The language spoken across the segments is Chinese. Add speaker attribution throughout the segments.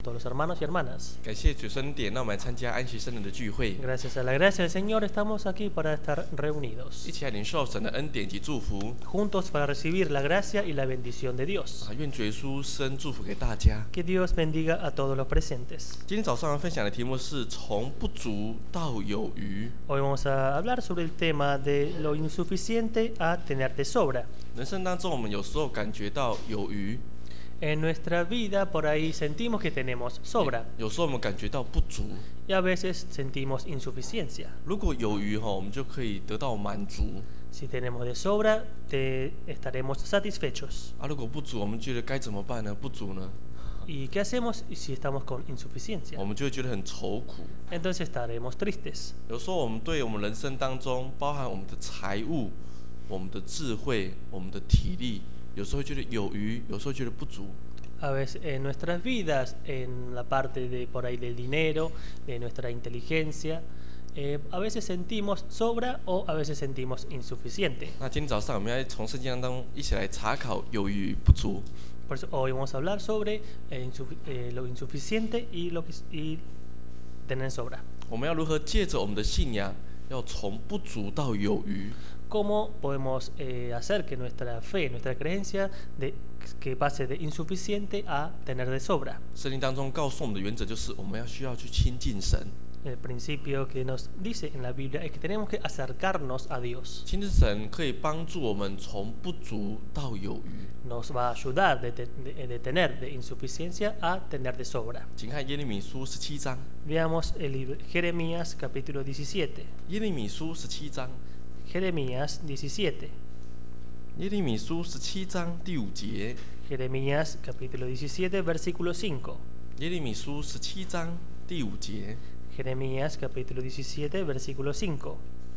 Speaker 1: todos los hermanos y hermanas.
Speaker 2: 感谢主恩典，让我们来参加安息圣人的聚会，
Speaker 1: Gracias a la gracia del Señor estamos aquí para estar reunidos,
Speaker 2: 一起来领受神的恩典及祝福。
Speaker 1: juntos para recibir la gracia y la bendición de Dios.
Speaker 2: 愿主耶稣施恩祝福给大家。
Speaker 1: Que Dios bendiga a todos los presentes.
Speaker 2: 今天早上要分享的题目是从不足到有余。
Speaker 1: Hoy vamos a hablar sobre el tema de lo insuficiente a tener de sobra.
Speaker 2: 人生当中，我们有时候感觉到有余，
Speaker 1: En nuestra vida por ahí sentimos que tenemos sobra
Speaker 2: 有时候我们感觉到不足。
Speaker 1: y a veces sentimos insuficiencia.
Speaker 2: 如果有余我们就可以得到满足。
Speaker 1: Si tenemos de sobra, estaremos satisfechos.
Speaker 2: 如果不足，我们觉得该怎么办呢？不足呢，
Speaker 1: ¿Y qué hacemos si estamos con insuficiencia?
Speaker 2: 我们就会觉得很愁苦。
Speaker 1: Entonces estaremos tristes.
Speaker 2: 有时候我们对我们人生当中，包含我们的财物、我们的智慧、我们的体力，有时候会觉得有余，有时候觉得不足。
Speaker 1: A veces en nuestras vidas, en la parte de por ahí del dinero, de nuestra inteligencia, a veces sentimos sobra o a veces sentimos insuficiente.
Speaker 2: 那今天早上我们要从圣经当中一起来查考有余不足。
Speaker 1: Por eso hoy vamos a hablar sobre lo insuficiente y tener sobra.
Speaker 2: 我们要如何借着我们的信仰，要从不足到有余？
Speaker 1: ¿Cómo podemos hacer que nuestra fe, nuestra creencia, que pase de insuficiente a tener de sobra?
Speaker 2: 圣经当中告诉我们的原则就是，我们需要去亲近神。
Speaker 1: El principio que nos dice en la Biblia es que tenemos que acercarnos a Dios.
Speaker 2: 亲近神可以帮助我们从不足到有余。
Speaker 1: Nos va a ayudar de tener de insuficiencia a tener de sobra.
Speaker 2: 请看耶利米书17章。
Speaker 1: Veamos el libro Jeremías capítulo 17.
Speaker 2: 耶利米书17章。
Speaker 1: Jeremías 17.
Speaker 2: 耶利米书17章第5节。
Speaker 1: Jeremías capítulo 17 versículo 5.
Speaker 2: 耶利米书17章第5节。
Speaker 1: Jeremías capítulo 17 versículo 5.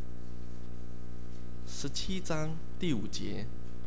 Speaker 2: 17章第5节。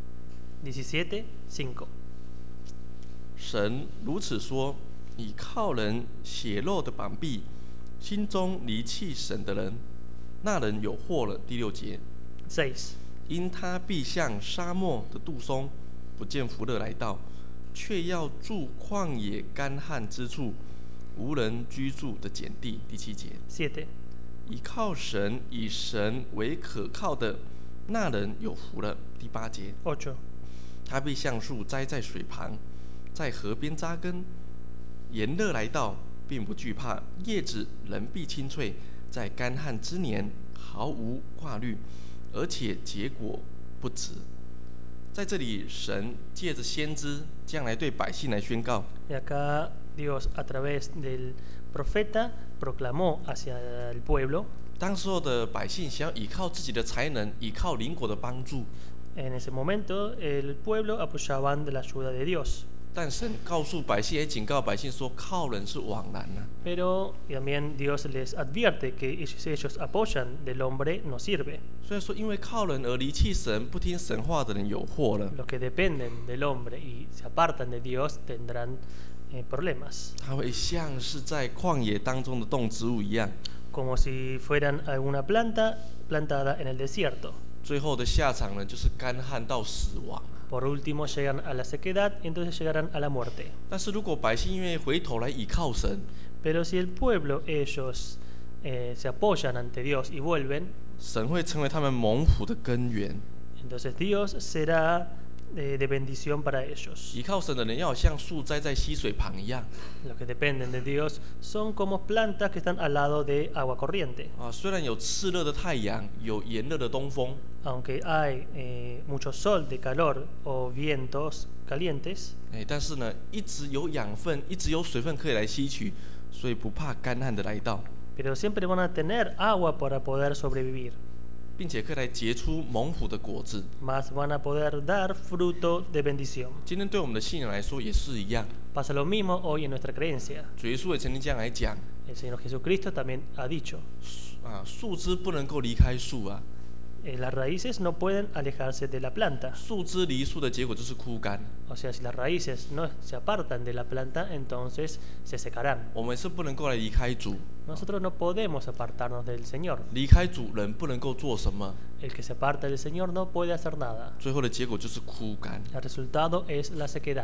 Speaker 1: 17, 5.
Speaker 2: 神如此说：倚靠人血肉的膀臂，心中离弃神的人，那人有祸了。第6节。
Speaker 1: 6.
Speaker 2: 因他必像沙漠的杜松，不见福乐来到，却要住旷野干旱之处，无人居住的碱地。第7节。
Speaker 1: 7.
Speaker 2: 倚靠神，以神为可靠的，那人有福了。第8节。
Speaker 1: 8.
Speaker 2: 他必像树栽在水旁，在河边扎根，炎热来到，并不惧怕，叶子仍必青翠，在干旱之年毫无挂虑，而且结果不止。在这里，神借着先知将来对百姓来宣告。
Speaker 1: Y acá Dios a través del profeta proclamó hacia el pueblo.
Speaker 2: 当时候的百姓想要依靠自己的才能，依靠邻国的帮助，
Speaker 1: En ese momento el pueblo apoyaban de la ayuda de Dios.
Speaker 2: 但神告诉百姓，也警告百姓说，靠人是枉然啊。
Speaker 1: Pero también Dios les advierte que ellos apoyan del hombre no sirve.
Speaker 2: 所以说，因为靠人而离弃神、不听神话的人有祸了。
Speaker 1: Los que dependen del hombre y se apartan de Dios tendrán problemas.
Speaker 2: 它会像是在旷野当中的动植物一样，
Speaker 1: Como si fueran alguna planta plantada en el desierto.
Speaker 2: 最后的下场呢，就是干旱到死亡。
Speaker 1: Por último llegan a la sequedad y entonces llegarán a la muerte.
Speaker 2: 但是如果百姓愿意回头来倚靠神，
Speaker 1: Pero si el pueblo, ellos se apoyan ante Dios y vuelven,
Speaker 2: 神会成为他们蒙福的根源。
Speaker 1: entonces Dios será de bendición para ellos.
Speaker 2: 倚靠神的人要像树栽在溪水旁一样。
Speaker 1: Los que dependen de Dios son como plantas que están al lado de agua corriente.
Speaker 2: 虽然有炽热的太阳，有炎热的东风，
Speaker 1: Aunque hay mucho sol de calor o vientos calientes,
Speaker 2: 但是呢，一直有养分，一直有水分可以来吸取，所以不怕干旱的来到，
Speaker 1: pero siempre van a tener agua para poder sobrevivir.
Speaker 2: 并且可以来结出蒙福的果子。
Speaker 1: Más van a poder dar fruto de bendición.
Speaker 2: 今天对我们的信仰来说也是一样。
Speaker 1: Pasa lo mismo hoy en nuestra creencia.
Speaker 2: 主耶稣也曾经这样来讲：
Speaker 1: El Señor Jesucristo también ha dicho,
Speaker 2: 树枝不能够离开树啊，
Speaker 1: las raíces no pueden alejarse de la planta.
Speaker 2: 树枝离树的结果就是枯干。
Speaker 1: O sea, si las raíces no se apartan de la planta, entonces se secarán.
Speaker 2: 我们是不能够来离开主，
Speaker 1: Nosotros no podemos apartarnos del Señor.
Speaker 2: 离开主人不能够做什么，
Speaker 1: El que se aparta del Señor no puede hacer nada.
Speaker 2: 最后的结果就是枯干。
Speaker 1: El resultado es la sequedad.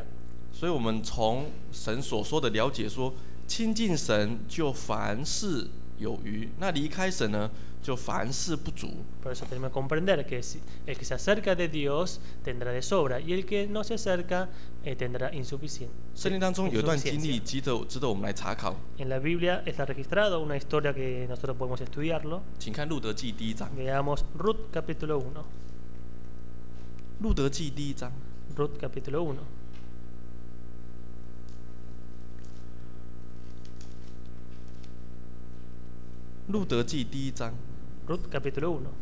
Speaker 2: 所以我们从神所说的了解说，亲近神就凡事有余，那离开神呢，就凡事不足。
Speaker 1: Por eso tenemos que comprender que el que se acerca de Dios tendrá de sobra y el que no se acerca tendrá
Speaker 2: 圣经当中有段经历
Speaker 1: insuficiencia.
Speaker 2: 值得我们来查考。
Speaker 1: En la Biblia está registrado una historia que nosotros podemos estudiarlo.
Speaker 2: 请看路德记第1章。
Speaker 1: Veamos Ruth capítulo 1.
Speaker 2: 路德记第1章。
Speaker 1: Ruth capítulo 1.
Speaker 2: 路德记第1章。
Speaker 1: Ruth capítulo 1.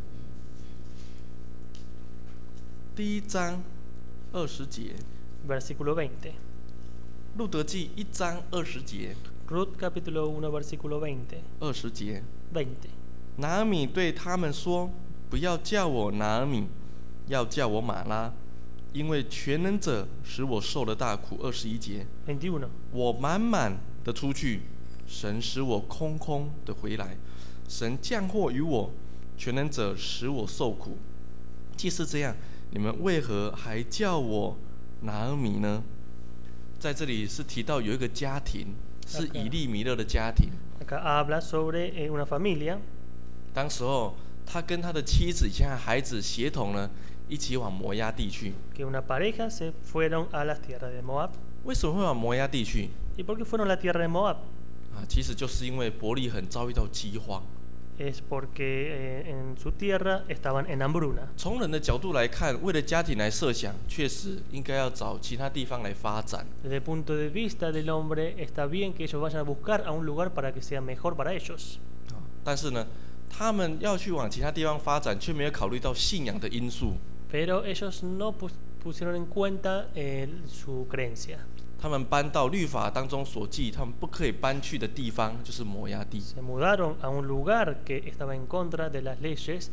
Speaker 2: 第1章20节。
Speaker 1: Versículo 20.
Speaker 2: 路德记1章20节。
Speaker 1: Ruth capítulo 1 versículo 20.
Speaker 2: 20节。
Speaker 1: 20.
Speaker 2: 拿俄米对他们说：“不要叫我拿俄米，要叫我玛拉，因为全能者使我受了大苦。”21节。
Speaker 1: 21.
Speaker 2: 我满满的出去，神使我空空的回来。神降祸于我，全能者使我受苦。既是这样，你们为何还叫我拿俄米呢？在这里是提到有一个家庭，是以利米勒的家庭。
Speaker 1: Acá habla sobre una familia.
Speaker 2: 当时候，他跟他的妻子以及孩子协同呢，一起往摩押地去。
Speaker 1: Que una pareja se fueron a las tierras de Moab.
Speaker 2: 为什么会往摩押地去？
Speaker 1: ¿Y por qué fueron a la tierra de Moab?
Speaker 2: 其实就是因为伯利恒遭遇到饥荒。
Speaker 1: Es porque en su tierra estaban en hambruna.
Speaker 2: 从人的角度来看，为了家庭来设想，确实应该要找其他地方来发展。
Speaker 1: Desde el punto de vista del hombre, está bien que ellos vayan a buscar a un lugar para que sea mejor para ellos.
Speaker 2: 但是呢，他们要去往其他地方发展，却没有考虑到信仰的因素。
Speaker 1: Pero ellos no pusieron en cuenta su creencia.
Speaker 2: 他们搬到律法当中所记他们不可以搬去的地方，就是摩押地。
Speaker 1: Se mudaron a un lugar que estaba en contra de las leyes,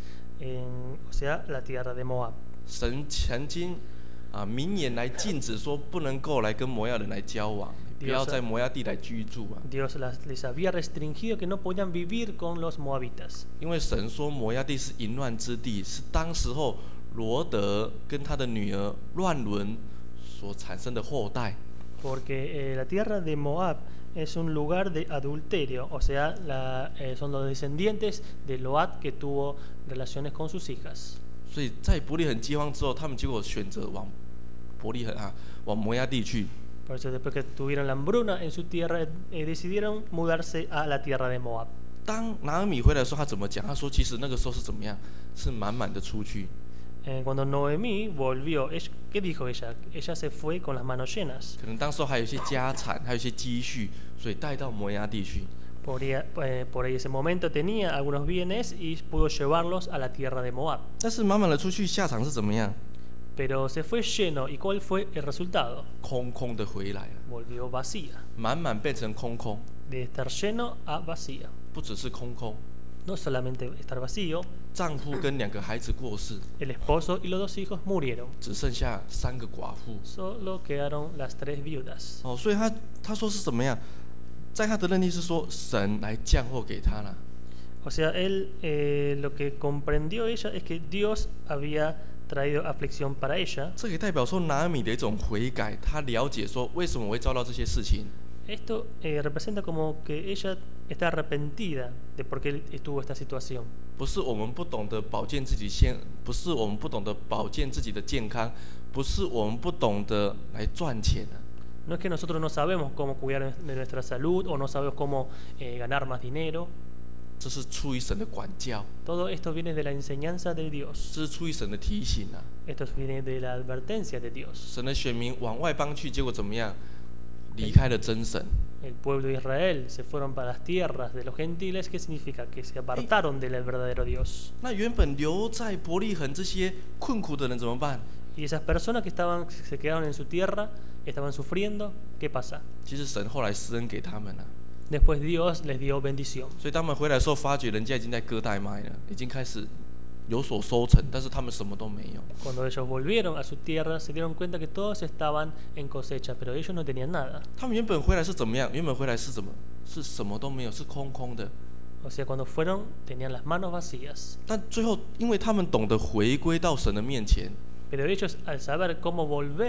Speaker 1: o sea, la tierra de Moab.
Speaker 2: 神曾经明言来禁止说不能够来跟摩押人来交往，不要在摩押地来居住啊。
Speaker 1: Dios les había restringido que no podían vivir con los moabitas.
Speaker 2: 因为神说摩押地是淫乱之地，是当时候罗德跟他的女儿乱伦所产生的后代。
Speaker 1: Porque la tierra de Moab es un lugar de adulterio, o sea, son los descendientes de Loat que tuvo relaciones con sus hijas.
Speaker 2: 所以在伯利恒饥荒之后，他们结果选择往伯利恒往摩押地去。
Speaker 1: Por eso después que tuvieron la hambruna en su tierra, decidieron mudarse a la tierra de Moab.
Speaker 2: 当拿俄米回来的时候，他怎么讲？他说：“其实那个时候是怎么样？是满满的出去。”
Speaker 1: Cuando Noemí volvió, ¿qué dijo ella? Ella se fue con las manos llenas.
Speaker 2: 可能当时候还有一些家产，还有一些积蓄，所以带到摩押地去。
Speaker 1: Por ese momento tenía algunos bienes y pudo llevarlos a la tierra de Moab.
Speaker 2: 但是满满的出去，下场是怎么样？
Speaker 1: Pero se fue lleno. ¿Y cuál fue el resultado?
Speaker 2: 空空的回来了，
Speaker 1: Volvió vacía.
Speaker 2: 满满变成空空，
Speaker 1: De estar lleno a vacía.
Speaker 2: 不只是空空。
Speaker 1: No solamente estar vacío,
Speaker 2: 丈夫跟2个孩子过世，
Speaker 1: el esposo y los 2 hijos murieron.
Speaker 2: 只剩下3个寡妇。
Speaker 1: Solo quedaron las 3 viudas.
Speaker 2: 所以他说是怎么样？在他的认定是说，神来降祸给他了。
Speaker 1: O sea, él lo que comprendió ella es que Dios había traído aflicción para ella.
Speaker 2: 这也代表说拿俄米的一种悔改，他了解说为什么我会遭到这些事情。
Speaker 1: Esto representa como que ella está arrepentida de por qué estuvo esta situación.
Speaker 2: 不是我们不懂得保健自己不是我们不懂得保健自己的健康，不是我们不懂得来赚钱啊。
Speaker 1: No es que nosotros no sabemos cómo cuidar de nuestra salud o no sabemos cómo ganar más dinero.
Speaker 2: 这是出于神的管教，
Speaker 1: Todo esto viene de la enseñanza de Dios.
Speaker 2: 这是出于神的提醒啊。
Speaker 1: Esto viene de la advertencia de Dios.
Speaker 2: 神的选民往外邦去，结果怎么样？离开了真神。
Speaker 1: El pueblo de Israel se fueron para las tierras de los gentiles. ¿Qué significa? Que se apartaron del verdadero Dios.
Speaker 2: 那原本留在伯利恒这些困苦的人怎么办？
Speaker 1: Y esas personas que se quedaron en su tierra, estaban sufriendo, ¿qué pasa?
Speaker 2: 其实神后来施恩给他们了。
Speaker 1: Después Dios les dio bendición.
Speaker 2: 所以他们回来的时候，发觉人家已经在割带麦了，已经开始有所收成，但是他们什么都没有。
Speaker 1: Cuando ellos volvieron a su tierra, se dieron cuenta que todos estaban en cosecha, pero ellos no tenían nada.
Speaker 2: 他们原本回来是怎么样？原本回来是什么？是什么都没有，是空空的。
Speaker 1: O sea, cuando fueron, tenían las manos vacías.
Speaker 2: 但最后，因为他们懂得回归到神的面前，
Speaker 1: Pero ellos, al saber cómo volver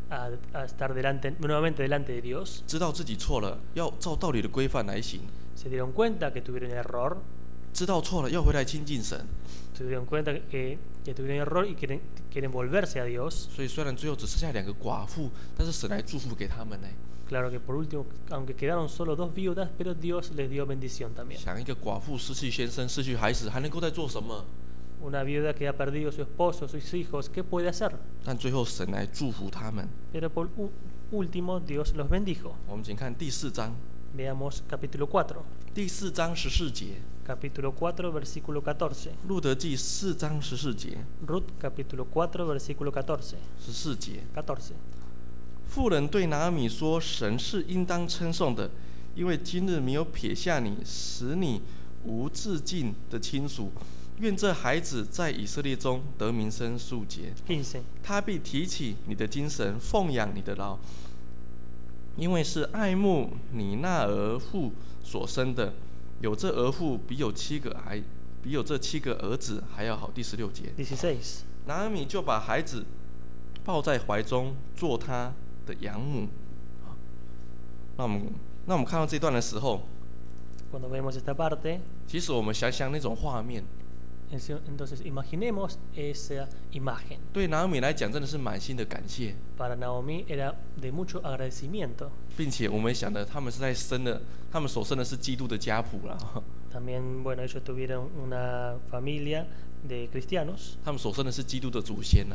Speaker 1: a estar nuevamente delante de Dios,
Speaker 2: 知道自己错了，要照道理的规范来行；
Speaker 1: se dieron cuenta que tuvieron error,
Speaker 2: 知道错了，要回来亲近神。
Speaker 1: se dieron cuenta que tuvieron error y quieren volverse a Dios.
Speaker 2: 所以虽然最后只剩下2个寡妇，但是神来祝福给他们呢。
Speaker 1: Claro que por último, aunque quedaron solo 2 viudas, pero Dios les dio bendición también.
Speaker 2: 想一个寡妇失去先生、失去孩子，还能够在做什么？
Speaker 1: Una viuda que ha perdido a su esposo, sus hijos, ¿qué puede hacer?
Speaker 2: 但最后神来祝福他们。
Speaker 1: Pero por último, Dios los bendijo.
Speaker 2: 我们请看第4章，
Speaker 1: Veamos capítulo 4.
Speaker 2: 第4章14节，
Speaker 1: Capítulo 4, versículo 14.
Speaker 2: 路得记4章14节
Speaker 1: Ruth, capítulo 4, versículo 14.
Speaker 2: ，14节。
Speaker 1: 14.
Speaker 2: 妇人对拿俄米说：“神是应当称颂的，因为今日没有撇下你，使你无至尽的亲属。愿这孩子在以色列中得名声数节。
Speaker 1: 15.
Speaker 2: 他必提起你的精神，奉养你的劳，因为是爱慕你那儿妇所生的。有这儿妇比有这7个儿子还要好。”第16节，
Speaker 1: 16.
Speaker 2: 拿俄米就把孩子抱在怀中，做他的养母。那我们看到这段的时候，
Speaker 1: Cuando vemos esta parte,
Speaker 2: 其实我们想想那种画面，
Speaker 1: entonces imaginemos esa imagen.
Speaker 2: 对拿俄米来讲真的是满心的感谢，
Speaker 1: Para Naomi era de mucho agradecimiento.
Speaker 2: 并且我们想的他们所生的是基督的家谱啦，
Speaker 1: También, bueno, ellos tuvieron una familia de cristianos,
Speaker 2: 他们所生的是基督的祖先啦。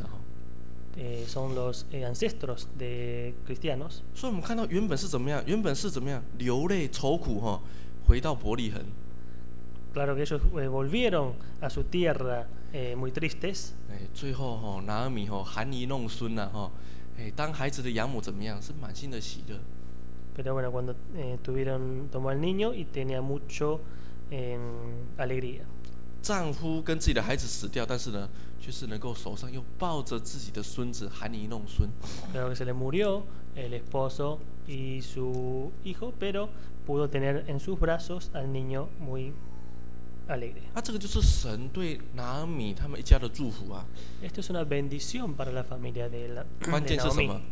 Speaker 1: son los ancestros de cristianos.
Speaker 2: 所以我们看到原本是怎么样？流泪愁苦回到伯利恒。
Speaker 1: Claro que ellos volvieron a su tierra muy tristes.
Speaker 2: 最后拿俄米含饴弄孙呐当孩子的养母怎么样？是满心的喜乐。
Speaker 1: Pero bueno, cuando tomó al niño y tenía mucho alegría.
Speaker 2: 丈夫跟自己的孩子死掉，但是呢，却是能够手上又抱着自己的孙子含饴弄孙。
Speaker 1: Claro que se le murió el esposo y su hijo, pero pudo tener en sus brazos al niño muy alegre.
Speaker 2: 这个就是神对拿俄米他们一家的祝福啊。
Speaker 1: Esto es una bendición para la familia de
Speaker 2: 关键是什
Speaker 1: Naomi.
Speaker 2: 么？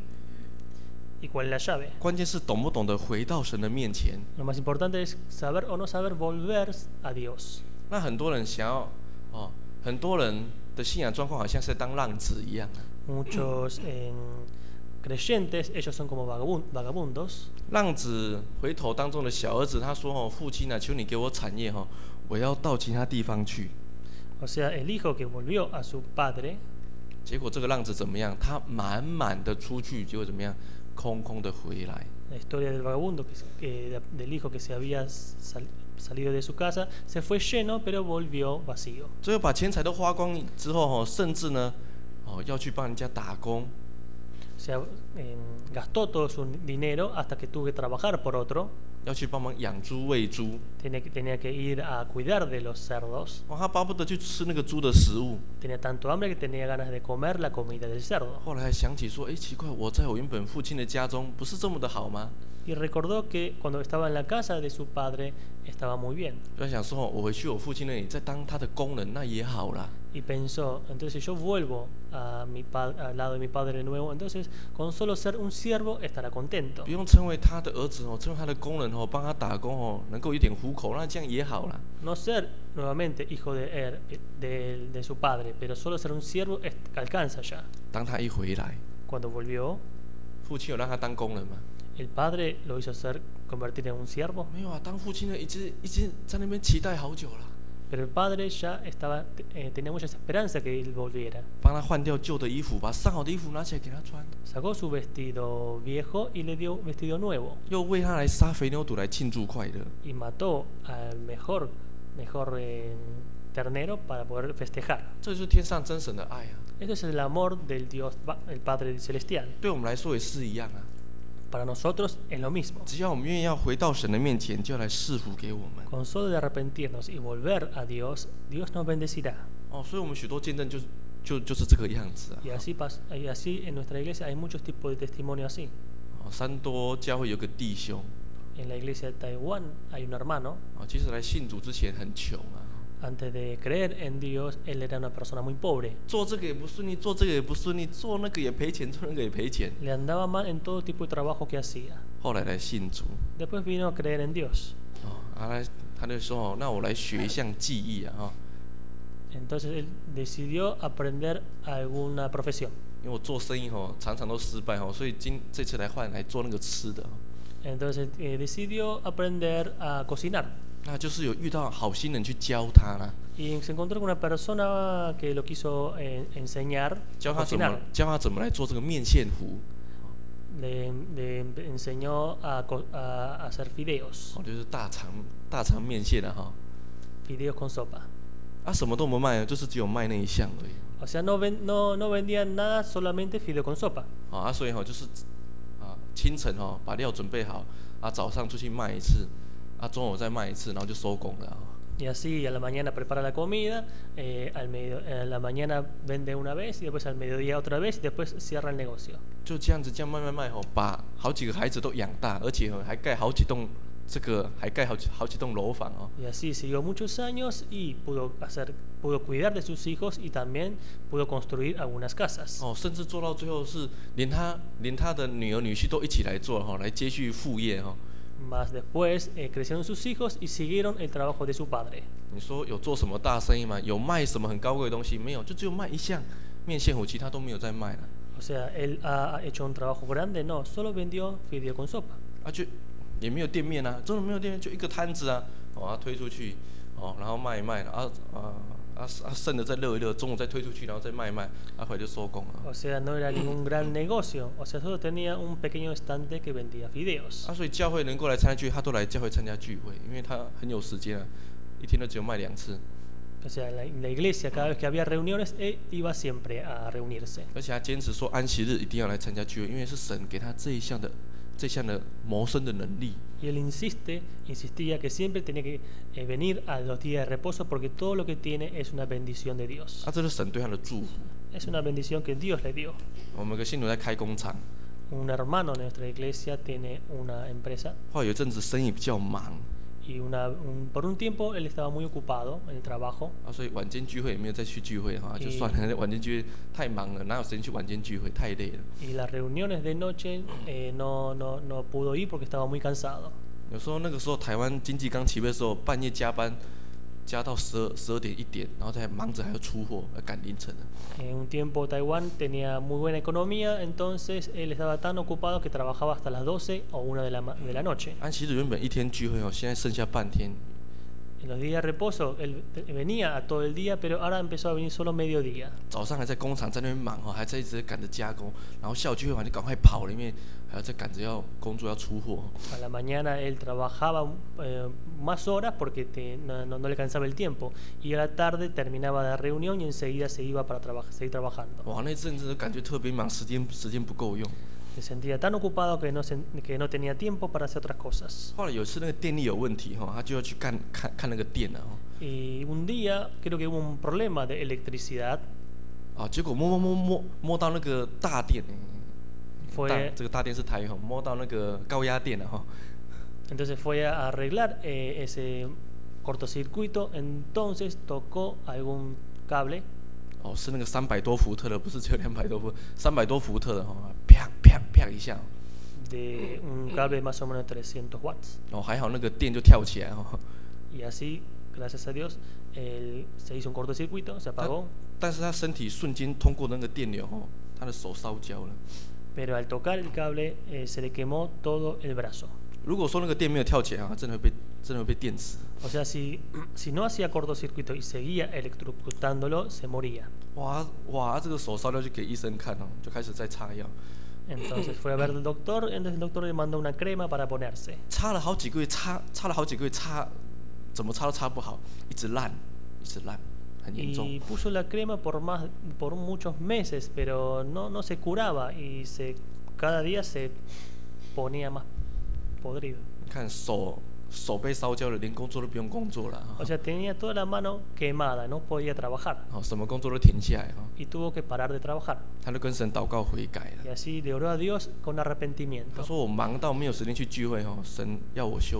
Speaker 1: ¿Y cuál es la llave?
Speaker 2: 关键是懂不懂得回到神的面前。
Speaker 1: Lo más importante es saber o no saber volver a Dios.
Speaker 2: 那很多人想要很多人的信仰状况好像是在当浪子一样啊。
Speaker 1: Muchos creyentes, ellos son como vagabundos.
Speaker 2: 浪子回头当中的小儿子，他说：“父亲啊，求你给我产业我要到其他地方去。”
Speaker 1: O sea, el hijo que volvió a su padre.
Speaker 2: 结果这个浪子怎么样？他满满的出去，结果怎么样？空空的回来。
Speaker 1: La historia del vagabundo, del hijo que se había salido de su casa, se fue lleno, pero volvió vacío.
Speaker 2: 最后把钱财都花光之后甚至呢要去帮人家打工。
Speaker 1: O sea, gastó todo su dinero hasta que tuvo que trabajar por otro.
Speaker 2: 要去帮忙养猪喂猪。
Speaker 1: Tenía que ir a cuidar de los cerdos.
Speaker 2: 他巴不得去吃那个猪的食物。
Speaker 1: Tenía tanto hambre que tenía ganas de comer la comida del cerdo.
Speaker 2: 后来还想起说：“奇怪，我在我原本父亲的家中不是这么的好吗？”
Speaker 1: Y recordó que cuando estaba en la casa de su padre estaba muy bien.
Speaker 2: 就想说我回去我父亲那里再当他的工人，那也好啦。
Speaker 1: Y pensó, entonces yo vuelvo al lado de mi padre de nuevo, entonces con solo ser un siervo estará contento.
Speaker 2: 不用成为他的儿子成为他的工人帮他打工能够有点糊口，那这样也好啦。
Speaker 1: No ser nuevamente hijo de su padre, pero solo ser un siervo alcanza ya.
Speaker 2: 当他一回来，
Speaker 1: Cuando volvió,
Speaker 2: 父亲有让他当工人吗？
Speaker 1: el padre lo hizo convertir en un siervo.
Speaker 2: 没有啊，当父亲的已经在那边期待好久了。
Speaker 1: Pero el padre ya tenía mucha esperanza que él volviera.
Speaker 2: 帮他换掉旧的衣服，把上好的衣服拿起来给他穿，
Speaker 1: Sacó su vestido viejo y le dio vestido nuevo.
Speaker 2: 又为他来杀肥牛犊来庆祝快乐。
Speaker 1: Y mató al mejor ternero para poder festejar.
Speaker 2: 这就是天上真神的爱啊！
Speaker 1: Esto es el amor del Dios, el Padre Celestial.
Speaker 2: 对我们来说也是一样啊。
Speaker 1: Para nosotros es lo mismo.
Speaker 2: 只要我们愿意要回到神的面前，就要来赐福给我们。
Speaker 1: Con solo de arrepentirnos y volver a Dios, Dios nos bendecirá.
Speaker 2: 所以我们许多见证就是这个样子啊。
Speaker 1: Y así en nuestra iglesia hay muchos tipos de testimonio así.
Speaker 2: 三多教会有个弟兄，
Speaker 1: En la iglesia de Taiwán hay un hermano.
Speaker 2: 其实来信主之前很穷啊。
Speaker 1: Antes de creer en Dios, él era una persona muy pobre.
Speaker 2: 做这个也不顺利，做这个也不顺利，做那个也赔钱，做那个也赔钱。
Speaker 1: Le andaba mal en todo tipo de trabajo que hacía.
Speaker 2: 后来来信主，
Speaker 1: Después vino a creer en Dios.
Speaker 2: 他就说哦，那我来学一项技艺啊，哈，
Speaker 1: Entonces él decidió aprender alguna profesión.
Speaker 2: 因为我做生意哦，常常都失败哦，所以这次来做那个吃的。
Speaker 1: Entonces decidió aprender a cocinar.
Speaker 2: 那就是有遇到好心人去教他啦，
Speaker 1: Y se encontró con una persona que lo quiso enseñar
Speaker 2: 教
Speaker 1: a
Speaker 2: 他
Speaker 1: cocinar.
Speaker 2: 怎么来做这个面线糊，
Speaker 1: Le enseñó a hacer fideos.
Speaker 2: 哦，就是大肠面线啊哈。
Speaker 1: Fideos con sopa.
Speaker 2: 什么都没卖，就是只有卖那一项而已。
Speaker 1: O sea, no vendían nada, solamente fideo con sopa.
Speaker 2: 所以就是清晨把料准备好，早上出去卖一次，中午再卖一次，然后就收工了。
Speaker 1: Y así a la mañana prepara la comida, a la mañana vende una vez y después al mediodía otra vez y después cierra el negocio.
Speaker 2: 就这样子，这样慢慢卖把好几个孩子都养大，而且还盖好几栋好几栋楼房哦。
Speaker 1: Y así siguió muchos años y pudo cuidar de sus hijos y también pudo construir algunas casas.
Speaker 2: 甚至做到最后是连他的女儿女婿都一起来做来接续副业
Speaker 1: Más después crecieron sus hijos y siguieron el trabajo de su padre.
Speaker 2: 你说有做什么大生意吗？有卖什么很高贵的东西？没有，就只有卖一项面线糊，其他都没有在卖了。
Speaker 1: O sea, él ha hecho un trabajo grande, no, solo vendió fideo con sopa.
Speaker 2: 就也没有店面啊，真的没有店面，就一个摊子啊，推出去，然后卖一卖，剩的再热一热，中午再推出去，然后再卖一卖，回来就收工了。
Speaker 1: O sea, no era ningún gran negocio, o sea, solo tenía un pequeño estante que vendía fideos.
Speaker 2: 所以教会能够来参加聚会，他都来教会参加聚会，因为他很有时间啊，一天都只有卖2次。
Speaker 1: O sea, en la iglesia, cada vez que había reuniones, él iba siempre a reunirse.
Speaker 2: 而且他坚持说安息日一定要来参加聚会，因为是神给他这一项的谋生的能力。
Speaker 1: Y él insistía que siempre tenía que venir a los días de reposo porque todo lo que tiene es una bendición de Dios.
Speaker 2: 这是神对他的祝福。
Speaker 1: Es una bendición que Dios le dio.
Speaker 2: 我们有个信徒在开工厂，
Speaker 1: Un hermano de nuestra iglesia tiene una empresa
Speaker 2: 后来有一阵子生意比较忙，
Speaker 1: y por un tiempo él estaba muy ocupado en el trabajo.
Speaker 2: 所以晚间聚会也没有再去聚会就算了，晚间聚会太忙了，哪有时间去晚间聚会，太累了。
Speaker 1: Y las reuniones de noche no pudo ir porque estaba muy cansado.
Speaker 2: 有时候那个时候台湾经济刚起飞的时候，半夜加班加到12点1点，然后再忙着还要出货，要赶凌晨的。
Speaker 1: En un tiempo Taiwán tenía muy buena economía, entonces él estaba tan ocupado que trabajaba hasta las 12 o 1 de la noche.
Speaker 2: 安息日原本一天聚会现在剩下半天。
Speaker 1: En los días de reposo él venía a todo el día, pero ahora empezó a venir solo mediodía.
Speaker 2: 早上还在工厂在那边忙还在一直赶着加工，然后下午聚会完就赶快跑了，因为还要再赶着要工作要出货。
Speaker 1: A la mañana él trabajaba más horas porque no le cansaba el tiempo y a la tarde terminaba la reunión y enseguida se iba para seguir trabajando.
Speaker 2: 哇，那阵子感觉特别忙，时间不够用。
Speaker 1: Se sentía tan ocupado que no tenía tiempo para hacer otras cosas.
Speaker 2: 后来有一次那个电力有问题他就要去看那个电了
Speaker 1: Y un día creo que hubo un problema de electricidad.
Speaker 2: 结果摸到那个大电，这个大电是台语摸到那个高压电了
Speaker 1: Entonces fue a arreglar ese cortocircuito, entonces tocó algún cable.
Speaker 2: 是那个300多伏特的，不是只有200多伏，300多伏特的啪啪啪一下。
Speaker 1: De un cable más o menos 300 watts.
Speaker 2: 还好那个电就跳起来
Speaker 1: Y así, gracias a Dios, se hizo un cortocircuito, se apagó.
Speaker 2: 但是他身体瞬间通过那个电流他的手烧焦了。
Speaker 1: Pero al tocar el cable se le quemó todo el brazo.
Speaker 2: 如果说那个电没有跳起来真的会被电死。
Speaker 1: O sea, si no hacía cortocircuito y seguía electrocutándolo, se moría.
Speaker 2: 哇，这个手烧焦就给医生看就开始在擦药。
Speaker 1: Entonces fue a ver al doctor, entonces el doctor le mandó una crema para ponerse.
Speaker 2: 擦了好几个月，擦了好几个月，怎么擦都擦不好，一直烂，很严重。
Speaker 1: Y puso la crema por muchos meses, pero no se curaba y cada día se ponía más podrido.
Speaker 2: 看手被烧焦了，连工作都不用工作了。
Speaker 1: O sea, tenía toda la mano quemada, no podía trabajar.
Speaker 2: 什么工作都停下来
Speaker 1: Y tuvo que parar de trabajar.
Speaker 2: 他就跟神祷告悔改了。
Speaker 1: Y así le oró a Dios con
Speaker 2: 他
Speaker 1: arrepentimiento.
Speaker 2: 说我忙到没有时间去聚会神要我休息。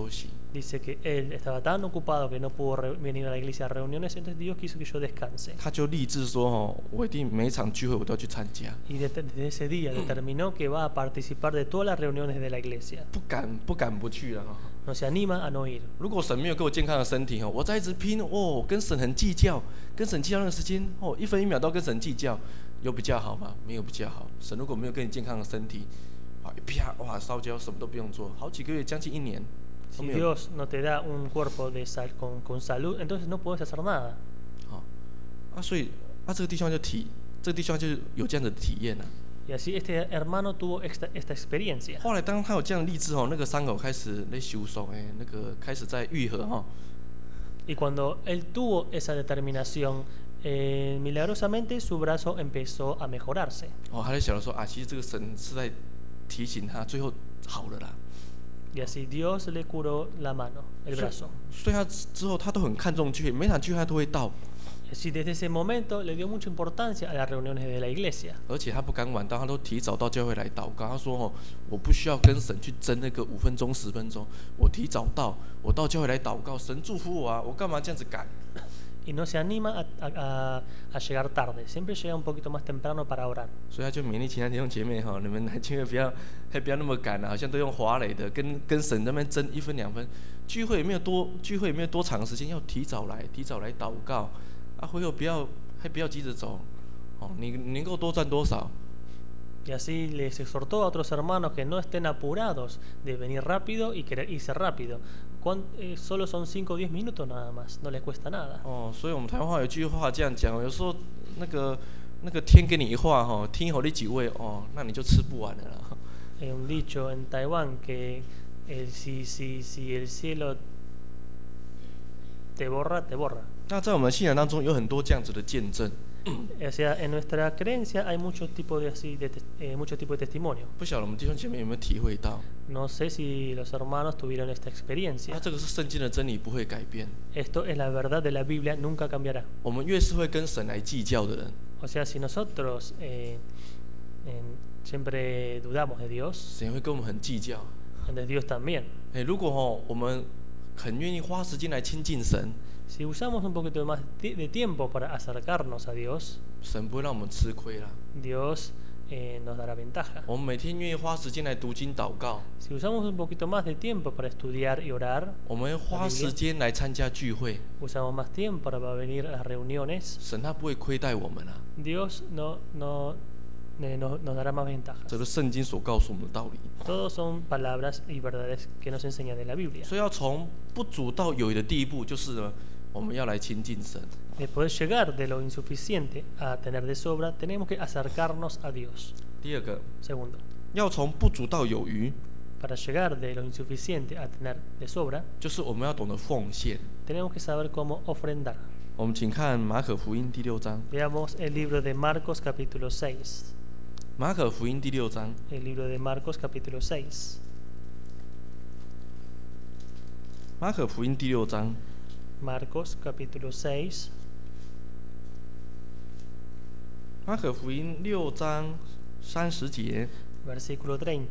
Speaker 1: dice que él estaba tan ocupado que no pudo venir a la iglesia a reuniones, entonces Dios quiso que yo descanse.
Speaker 2: 他就立志说哦，我一定每一场聚会我都要去参加，
Speaker 1: Y desde ese día determinó que va a participar de todas las reuniones de la iglesia.
Speaker 2: 不敢不去了哈。
Speaker 1: No se anima a no ir.
Speaker 2: 如果神没有给我健康的身体哦，我在一直拼哦，跟神很计较，跟神计较那个时间哦，一分一秒都跟神计较，有比较好吗？没有比较好。神如果没有给你健康的身体，啊一啪哇烧焦，什么都不用做，好几个月，将近1年。
Speaker 1: Si Dios no te da un cuerpo con salud, entonces no puedes hacer nada.
Speaker 2: 好，所以这个弟兄就有这样的体验啊。
Speaker 1: Y así este hermano tuvo esta experiencia.
Speaker 2: 后来当他有这样的励志哦，那个伤口开始在收缩，那个开始在愈合哈。
Speaker 1: Y cuando él tuvo esa determinación, milagrosamente su brazo empezó a mejorarse.
Speaker 2: 哦，他在想说啊，其实这个神是在提醒他，最后好了啦。
Speaker 1: Y así Dios le curó la mano, el brazo.
Speaker 2: 所以他之后他都很看重聚会，每场聚会他都会到。
Speaker 1: Y así desde ese momento le dio mucha importancia a las reuniones de la iglesia.
Speaker 2: 而且他不敢晚到，他都提早到教会来祷告。他说哦，我不需要跟神去争那个5分钟、10分钟，我提早到，我到教会来祷告，神祝福我啊，我干嘛这样子赶？
Speaker 1: Y no se anima a llegar tarde, siempre llega un poquito más temprano para orar.
Speaker 2: 所以他就勉励其他弟兄姐妹哈，你们来聚会不要那么赶啊，好像都用滑垒的，跟神那边争1分2分。聚会也没有多长时间，要提早来祷告啊，会后不要急着走，哦，你能够多赚多少？
Speaker 1: Y así les exhortó a otros hermanos que no estén apurados de venir rápido y querer irse rápido. Solo son 5 o 10 minutos nada más, no les cuesta nada.
Speaker 2: 哦，所以我们台湾话有句话这样讲，有时候那个天给你一话哈，听一口你几位哦，那你就吃不完了啦。
Speaker 1: Hay un dicho en Taiwán que si el cielo te borra, te borra.
Speaker 2: 那在我们信仰当中有很多这样子的见证。
Speaker 1: O sea, en nuestra creencia hay muchos tipos de testimonio.
Speaker 2: 不晓得我们弟兄姐妹有没有体会到？
Speaker 1: No sé si los hermanos tuvieron esta
Speaker 2: 那
Speaker 1: experiencia.
Speaker 2: 这个是圣经的真理，不会改变。
Speaker 1: Esto es la verdad de la Biblia, nunca cambiará.
Speaker 2: 我们越是会跟神来计较的人，
Speaker 1: O sea, si nosotros siempre dudamos de Dios,
Speaker 2: 神会跟我们很计较。
Speaker 1: entonces Dios también.
Speaker 2: 如果我们很愿意花时间来亲近神，
Speaker 1: Si usamos un poquito más de tiempo para acercarnos a Dios,
Speaker 2: 神不会让我们吃亏啦。
Speaker 1: Dios nos dará ventaja.
Speaker 2: 我们每天愿意花时间来读经祷告，
Speaker 1: Si usamos un poquito más de tiempo para estudiar y orar,
Speaker 2: 我们花时间来参加聚会，
Speaker 1: usamos más tiempo para venir a las reuniones,
Speaker 2: 神他不会亏待我们啊。
Speaker 1: Dios nos dará más ventajas.
Speaker 2: 这是圣经所告诉我们的道理。
Speaker 1: Todos son palabras y verdades que nos enseña de la Biblia.
Speaker 2: 所以要从不足到有的第一步，就是呢，我们要来亲近神。
Speaker 1: De poder llegar de lo insuficiente a tener de sobra, tenemos que acercarnos a Dios.
Speaker 2: 第二个，
Speaker 1: Segundo,
Speaker 2: 要从不足到有余，
Speaker 1: para llegar de lo insuficiente a tener de sobra,
Speaker 2: 就是我们要懂得奉献。
Speaker 1: tenemos que saber cómo ofrendar.
Speaker 2: 我们请看马可福音第6章。
Speaker 1: Veamos el libro de Marcos capítulo 6.
Speaker 2: 马可福音第6章，
Speaker 1: El libro de Marcos capítulo 6.
Speaker 2: 马可福音第6章，
Speaker 1: Marcos capítulo 6.
Speaker 2: 马可福音6章30节。
Speaker 1: Versículo 30.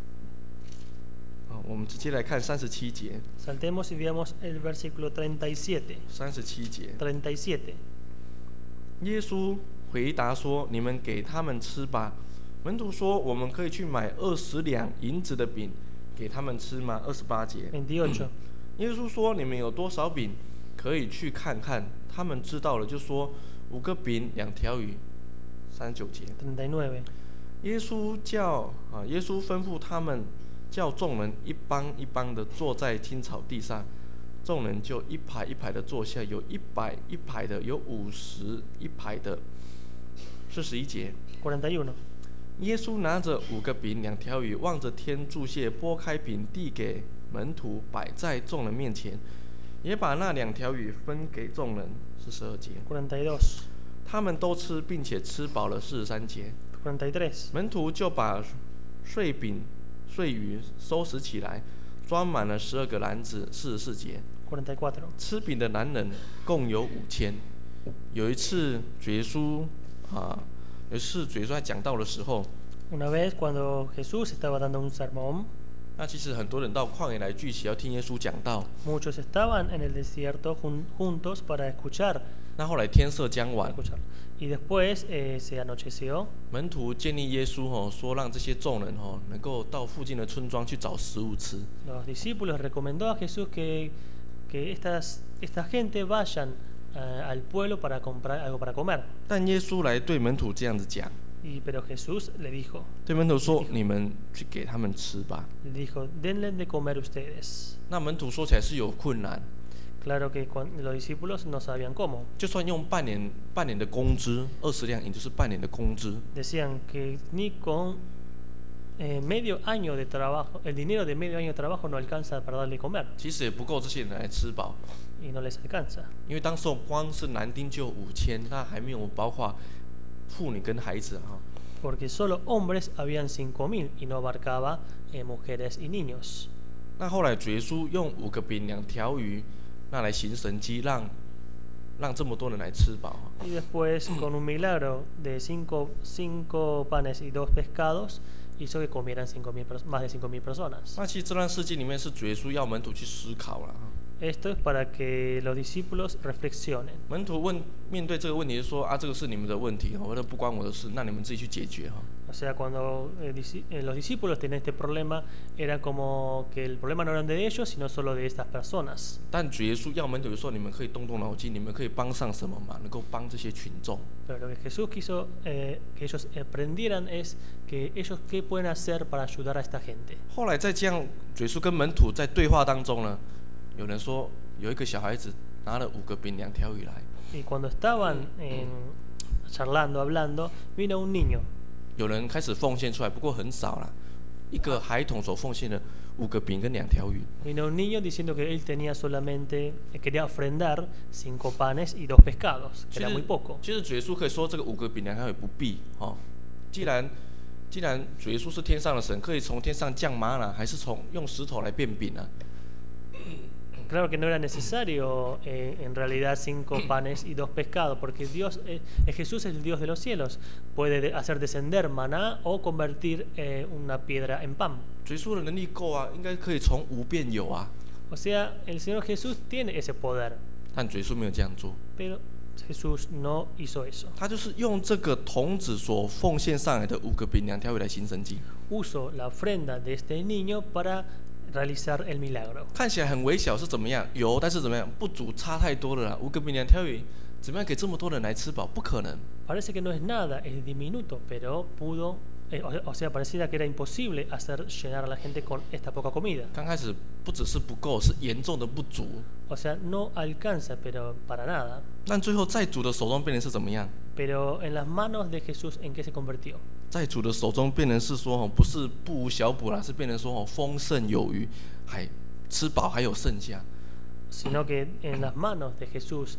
Speaker 2: 我们直接来看37节。
Speaker 1: Saltemos y veamos el versículo 37.
Speaker 2: 37节，
Speaker 1: 37.
Speaker 2: 耶稣回答说：“你们给他们吃吧。”门徒说：“我们可以去买20两银子的饼，给他们吃吗？”28节。
Speaker 1: 28.
Speaker 2: 耶稣说：“你们有多少饼，可以去看看。”他们知道了，就说：“5个饼，2条鱼。”39节。
Speaker 1: 39.
Speaker 2: 耶稣吩咐他们叫众人一帮一帮的坐在青草地上，众人就一排一排的坐下，有100一排的，有50一排的。41节。
Speaker 1: 41.
Speaker 2: 耶稣拿着5个饼2条鱼，望着天祝谢，拨开饼递给门徒，摆在众人面前，也把那2条鱼分给众人。42节。
Speaker 1: 42.
Speaker 2: 他们都吃，并且吃饱了。43节。
Speaker 1: 43.
Speaker 2: 门徒就把碎饼、碎鱼收拾起来，装满了12个篮子。44节。
Speaker 1: 44.
Speaker 2: 吃饼的男人共有5000。有一次，耶稣在讲道的时候，
Speaker 1: Una vez cuando Jesús estaba dando un sermón,
Speaker 2: 那其实很多人到旷野来聚集，要听耶稣讲道。
Speaker 1: Muchos estaban en el desierto juntos para escuchar.
Speaker 2: 那后来天色将晚，
Speaker 1: Y después se anocheció.
Speaker 2: 门徒建议耶稣说让这些众人能够到附近的村庄去找食物吃。
Speaker 1: Los discípulos recomendó a Jesús que esta gente vayan al pueblo para comprar algo para comer.
Speaker 2: 但耶稣来对门徒这样子讲，
Speaker 1: Pero Jesús le dijo,
Speaker 2: 对门徒说：“你们去给他们吃吧。
Speaker 1: denle de comer ustedes. ”
Speaker 2: 那门徒说起来是有困难，
Speaker 1: Claro que los discípulos no sabían cómo.
Speaker 2: 就算用半年的工资，20两银就是半年的工资，
Speaker 1: Decían que ni con medio año de trabajo, el dinero de medio año de trabajo no alcanza para darle comer.
Speaker 2: 其实也不够这些人来吃饱，
Speaker 1: Y no les alcanza.
Speaker 2: 因为当时候光是男丁就5000，那还没有包括妇女跟孩子哈。
Speaker 1: Porque solo hombres habían 5,000 y no abarcaba mujeres y niños.
Speaker 2: 那后来主耶稣用5个饼2条鱼，那来行神迹，让这么多人来吃饱。
Speaker 1: Y después, con un milagro de cinco panes y 2 pescados, hizo que comieran más de 5,000 personas.
Speaker 2: 那其实这段事情里面是主耶稣要门徒去思考了。
Speaker 1: Esto es para que los discípulos reflexionen.
Speaker 2: 门徒面对这个问题是说这个是你们的问题，这不关我的事，那你们自己去解决哈。
Speaker 1: O sea, cuando los discípulos tenían este problema, era como que el problema no era de ellos, sino solo de estas personas.
Speaker 2: 但主耶稣要门徒说，你们可以动脑筋，你们可以帮上什么忙，能够帮这些群众。
Speaker 1: Pero lo que Jesús quiso que ellos aprendieran es que ellos qué pueden hacer para ayudar a esta gente.
Speaker 2: 后来在这样，主耶稣跟门徒在对话当中呢，有人说有一个小孩子拿了5个饼2条鱼来。
Speaker 1: Y cuando estaban charlando, hablando, vino un niño.
Speaker 2: 有人开始奉献出来，不过很少啦。一个孩童所奉献的5个饼跟2条鱼。
Speaker 1: Vino un niño diciendo que él tenía solamente, quería ofrendar 5 panes y 2 pescados, que era muy poco.
Speaker 2: 其实主耶稣可以说这个5个饼2条鱼不必既然主耶稣是天上的神，可以从天上降玛拿，还是用石头来变饼呢？
Speaker 1: Claro que no era necesario en realidad 5 panes y 2 pescados, porque Jesús es el Dios de los cielos. Puede hacer descender maná o convertir una piedra en pan.
Speaker 2: 主耶稣的能力够啊，应该可以从无变有啊。
Speaker 1: O sea, el Señor Jesús tiene ese poder.
Speaker 2: 但主耶稣没有这样做。
Speaker 1: Pero Jesús no hizo eso.
Speaker 2: 他就是用这个童子所奉献上来的5个饼2条鱼来行神迹。
Speaker 1: Usó la ofrenda de este niño para realizar el milagro.
Speaker 2: 看起来很微小是怎么样？有，但是怎么样？不足，差太多了啦。5个饼2条鱼，怎么样给这么多人来吃饱？不可能。
Speaker 1: Parece que no es nada, es diminuto, pero pudo, o sea, pareciera que era imposible hacer llenar a la gente con esta poca comida.
Speaker 2: 刚开始不只是不够，是严重的不足。
Speaker 1: O sea, no alcanza, pero para nada.
Speaker 2: 但最后在主的手中变成是怎么样？
Speaker 1: Pero en las manos de Jesús, ¿en qué se convirtió?
Speaker 2: 在主的手中变成是说不是不无小补啦，是变成说丰盛有余，还吃饱还有剩下。
Speaker 1: Sino que en las manos de Jesús,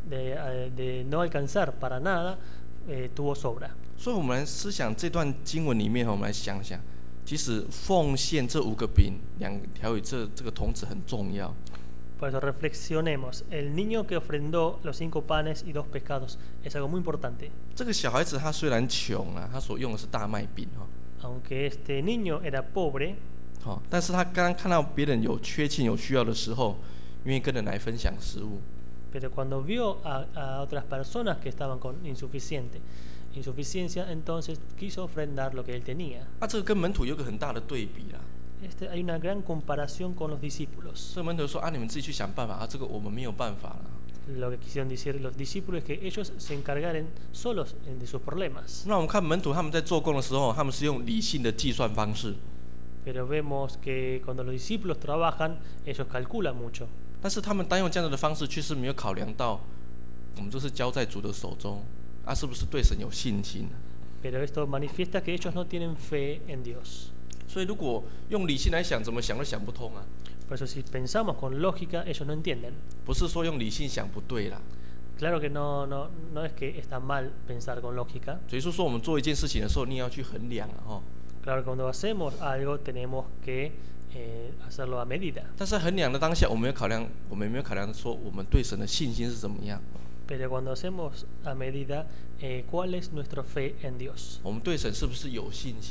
Speaker 1: de no alcanzar para nada, tuvo sobra.
Speaker 2: 所以我们来思想这段经文里面，我们来想想，其实奉献这5个饼2条鱼，这个童子很重要。
Speaker 1: Por eso reflexionemos. El niño que ofrendó los 5 panes y 2 pescados es algo muy importante.
Speaker 2: 这个小孩子他虽然穷啊，他所用的是大麦饼
Speaker 1: Aunque este niño era pobre,
Speaker 2: 但是他刚刚看到别人有缺欠有需要的时候，愿意跟人来分享食物。
Speaker 1: pero cuando vio a otras personas que estaban con insuficiencia, entonces quiso ofrendar lo que él tenía.
Speaker 2: 这个跟门徒有个很大的对比啦。
Speaker 1: Hay una gran comparación con los discípulos.
Speaker 2: 所以门徒说你们自己去想办法这个我们没有办法了。
Speaker 1: Lo que quisieron decir los discípulos es que ellos se encargaran solos de sus problemas.
Speaker 2: 那我们看门徒他们在做工的时候，他们是用理性的计算方式。
Speaker 1: Pero vemos que cuando los discípulos trabajan, ellos calculan mucho.
Speaker 2: 但是他们单用这样的方式，却是没有考量到我们这是交在主的手中是不是对神有信心。
Speaker 1: Pero esto manifiesta que ellos no tienen fe en Dios.
Speaker 2: 所以如果用理性来想，怎么想都想不通啊。
Speaker 1: Por eso si pensamos con lógica, ellos no entienden.
Speaker 2: 不是说用理性想不对啦。
Speaker 1: Claro que no es que está mal pensar con lógica.
Speaker 2: 所以说我们做一件事情的时候，你要去衡量
Speaker 1: Claro que cuando hacemos algo tenemos que hacerlo a medida.
Speaker 2: 但是衡量的当下，我们没有考量说我们对神的信心是怎么样。
Speaker 1: Pero cuando hacemos a medida, ¿cuál es nuestra fe en Dios?
Speaker 2: 我们对神是不是有信心？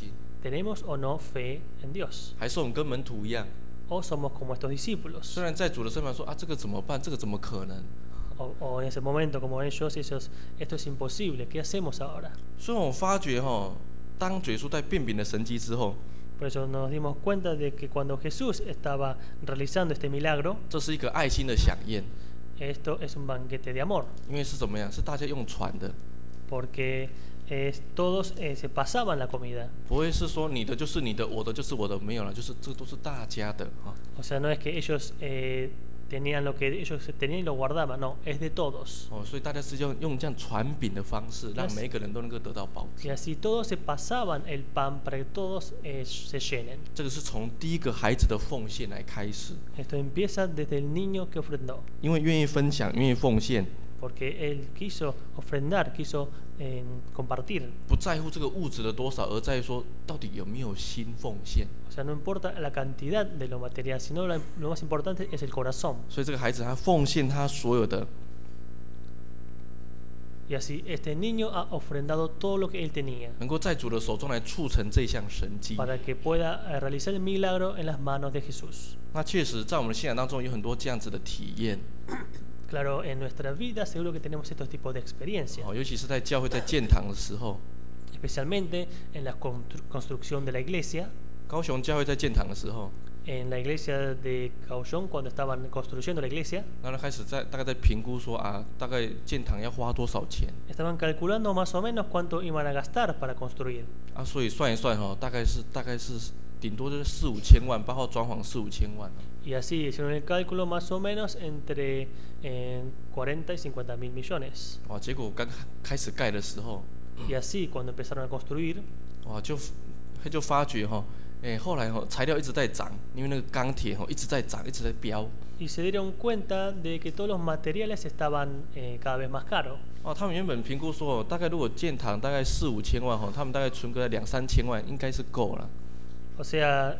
Speaker 1: tenemos o no fe en Dios,
Speaker 2: 还是我们跟门徒一样？
Speaker 1: o somos como estos discípulos,
Speaker 2: 虽然在主的身旁说啊，这个怎么办？这个怎么可能？
Speaker 1: o en ese momento como ellos, esto es imposible, ¿qué hacemos ahora?
Speaker 2: 所以我发觉当主耶稣在变饼的神迹之后，
Speaker 1: Por eso nos dimos cuenta de que cuando Jesús estaba realizando este milagro,
Speaker 2: 这是一个爱心的飨宴，
Speaker 1: esto es un banquete de amor,
Speaker 2: 因为是怎么样？是大家用传的，
Speaker 1: porque todos se pasaban la comida.
Speaker 2: 不会是说你的就是你的，我的就是我的，没有了，就是这都是大家的啊。
Speaker 1: O sea, no es que ellos tenían lo que ellos tenían y lo guardaban, no, es de todos.
Speaker 2: 所以大家是用这样传饼的方式，让每一个人都能够得到饱足。
Speaker 1: Y así todos se pasaban el pan para que todos se llenen.
Speaker 2: 这个是从第一个孩子的奉献来开始，
Speaker 1: Esto empieza desde el niño que ofrendó,
Speaker 2: 因为愿意分享，愿意奉献，
Speaker 1: porque él quiso ofrendar, quiso compartir.
Speaker 2: 不在乎这个物质的多少，而在于说到底有没有心奉献。
Speaker 1: O sea, no importa la cantidad de lo material, sino lo más importante es el corazón.
Speaker 2: 所以这个孩子他奉献他所有的，
Speaker 1: Y así este niño ha ofrendado todo lo que él tenía
Speaker 2: 能够在主的手中来促成这项神迹。
Speaker 1: para que pueda realizar el milagro en las manos de Jesús.
Speaker 2: 那确实，在我们的信仰当中有很多这样子的体验，
Speaker 1: Claro, en nuestra vida seguro que tenemos estos tipos de experiencias,
Speaker 2: 尤其是在教会在建堂的时候，
Speaker 1: especialmente en la construcción de la iglesia.
Speaker 2: 高雄教会在建堂的时候，
Speaker 1: En la iglesia de Caullón, cuando estaban construyendo la iglesia,
Speaker 2: 然后开始大概在评估说大概建堂要花多少钱
Speaker 1: estaban calculando más o menos cuánto iban a gastar para construir.
Speaker 2: 所以算一算大概是顶多就是4、5千万，包括装潢4、5千万。
Speaker 1: Y así hicieron el cálculo más o menos entre 40 y 50 mil millones.
Speaker 2: 结果刚开始盖的时候，
Speaker 1: Y así cuando empezaron a construir,
Speaker 2: 就发觉后来材料一直在涨，因为那个钢铁一直在涨，一直在飙。
Speaker 1: y se dieron cuenta de que todos los materiales estaban cada vez más caros.
Speaker 2: 他们原本评估说大概如果建堂大概4、5千万他们大概存个2、3千万应该是够了。
Speaker 1: O sea,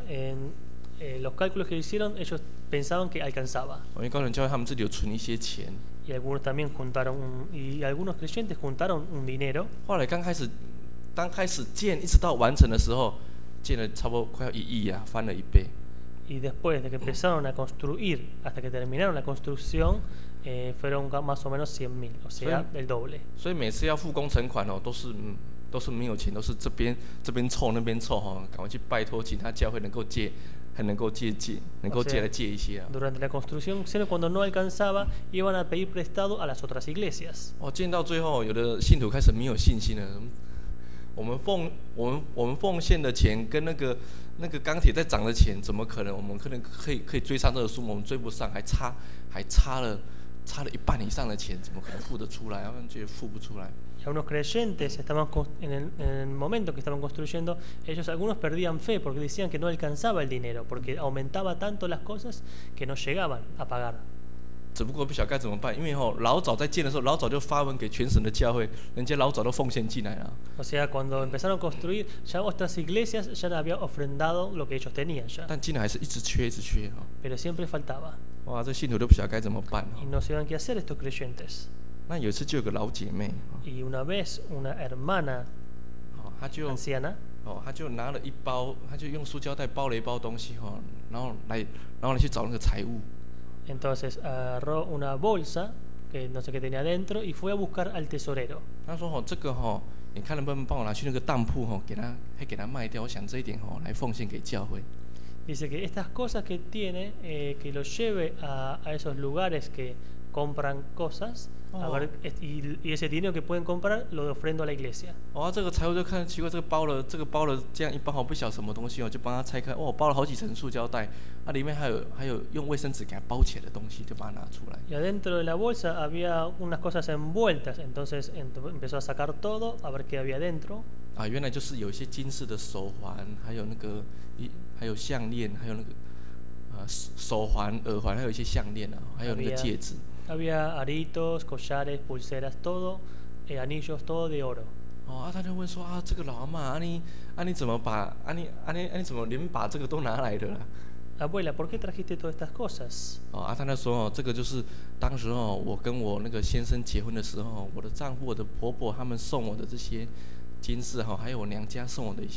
Speaker 1: los cálculos que hicieron, ellos pensaban que alcanzaba.
Speaker 2: 因为高雄教会他们自己有存一些钱，
Speaker 1: Y algunos también juntaron, y algunos creyentes juntaron un dinero.
Speaker 2: 后来刚开始建，一直到完成的时候，建了差不多快要1亿啊，翻了1倍。
Speaker 1: Y después de que empezaron a construir, hasta que terminaron la construcción, fueron más o menos 100.000, o sea, el doble.
Speaker 2: 所以每次要付工程款都是没有钱，都是这边凑那边凑赶快去拜托其他教会能够借，还能够借来借一些啊。
Speaker 1: Durante la construcción, cuando no alcanzaba, iban a pedir prestado a las otras iglesias.
Speaker 2: 建到最后，有的信徒开始没有信心了。我们奉献的钱跟那个钢铁在涨的钱，怎么可能？我们可能可以追上这个数目，我们追不上，还差了1半以上的钱，怎么可能付得出来？他们觉得付不出来。
Speaker 1: Y algunos creyentes estaban en el momento que estaban construyendo, algunos perdían fe porque decían que no alcanzaba el dinero, porque aumentaba tanto las cosas que no llegaban a pagar.
Speaker 2: 只不过不晓得该怎么办，因为老早在建的时候，老早就发文给全省的教会，人家老早都奉献进来了。
Speaker 1: O sea, cuando empezaron a construir, ya otras iglesias ya habían ofrendado lo que ellos tenían ya.
Speaker 2: 但进来还是一直缺
Speaker 1: Pero siempre faltaba.
Speaker 2: 哇，这信徒都不晓得该怎么办
Speaker 1: Y no sabían qué hacer estos creyentes.
Speaker 2: 那有一次就有个老姐妹
Speaker 1: Y una vez una hermana
Speaker 2: 她就
Speaker 1: anciana
Speaker 2: 她就拿了一包，她就用塑胶袋包了一包东西然后来去找那个财务。
Speaker 1: entonces agarró una bolsa que no sé qué tenía dentro y fue a buscar al tesorero.
Speaker 2: 她说这个你看能不能帮我拿去那个当铺给他卖掉？我想这一点来奉献给教会。
Speaker 1: Dice que estas cosas que tiene, que los lleve a esos lugares que compran cosas, a ver, y ese dinero que pueden comprar lo ofrendo a la iglesia.
Speaker 2: 这个财务就看奇怪，这个包了这样一包不晓得什么东西就帮他拆开，包了好几层塑胶袋，里面还有用卫生纸给它包起来的东西，就把它拿出来。
Speaker 1: Y adentro de la bolsa había unas cosas envueltas, entonces empezó a sacar todo, a ver qué había dentro.
Speaker 2: 原来就是有一些金饰的手环，还有项链，还有那个手环、耳环，还有一些项链还有那个戒指。
Speaker 1: Había aritos, collares, pulseras, todo, anillos, todo de oro.
Speaker 2: 他就问说这个老阿嬷，你怎么你怎么连把这个都拿来的啦？
Speaker 1: Abuela, ¿por qué trajiste todas estas cosas?
Speaker 2: 他就说这个就是当时我跟我那个先生结婚的时候，我的丈夫、我的婆婆他们送我的这些金饰还有我娘家送我的一些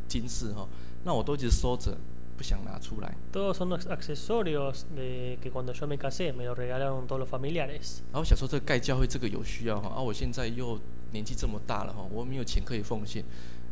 Speaker 2: 金饰哈，那我都一直收着，不想拿出来。
Speaker 1: Todos son los accesorios que cuando yo me casé me lo regalaron todos los familiares.
Speaker 2: 然后想说这个盖教会这个有需要哈，我现在又年纪这么大了哈，我没有钱可以奉献。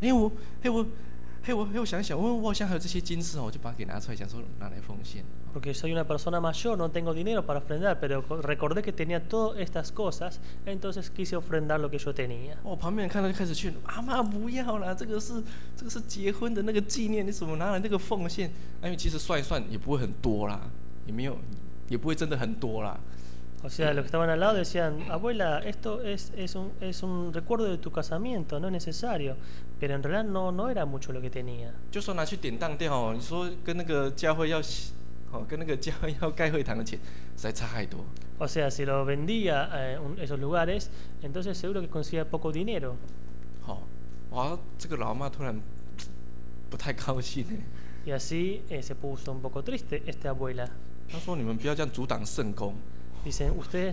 Speaker 2: 我想想，我好像还有这些金饰哦，我就把它给拿出来，想说拿来奉献。
Speaker 1: Porque soy una persona mayor, no tengo dinero para ofrendar, pero recordé que tenía todas estas cosas, entonces quise ofrendar lo que yo tenía.
Speaker 2: 旁边人看到就开始劝，阿嬷不要啦，这个是结婚的那个纪念，你怎么拿来那个奉献？因为其实算一算也不会很多啦，也不会真的很多啦。
Speaker 1: O sea, los que estaban al lado decían, abuela, esto es un recuerdo de tu casamiento, no es necesario. Pero en realidad no era mucho lo que tenía.
Speaker 2: 就说拿去典当店哦，你说跟那个教会要盖会堂的钱，实在差太多。
Speaker 1: O sea, si lo vendía en esos lugares, entonces seguro que conseguía poco dinero.
Speaker 2: 哇，这个老妈突然不太高兴哎。
Speaker 1: Y así se puso un poco triste esta abuela.
Speaker 2: 她说：“你们不要这样阻挡圣工。”
Speaker 1: Dicen, ustedes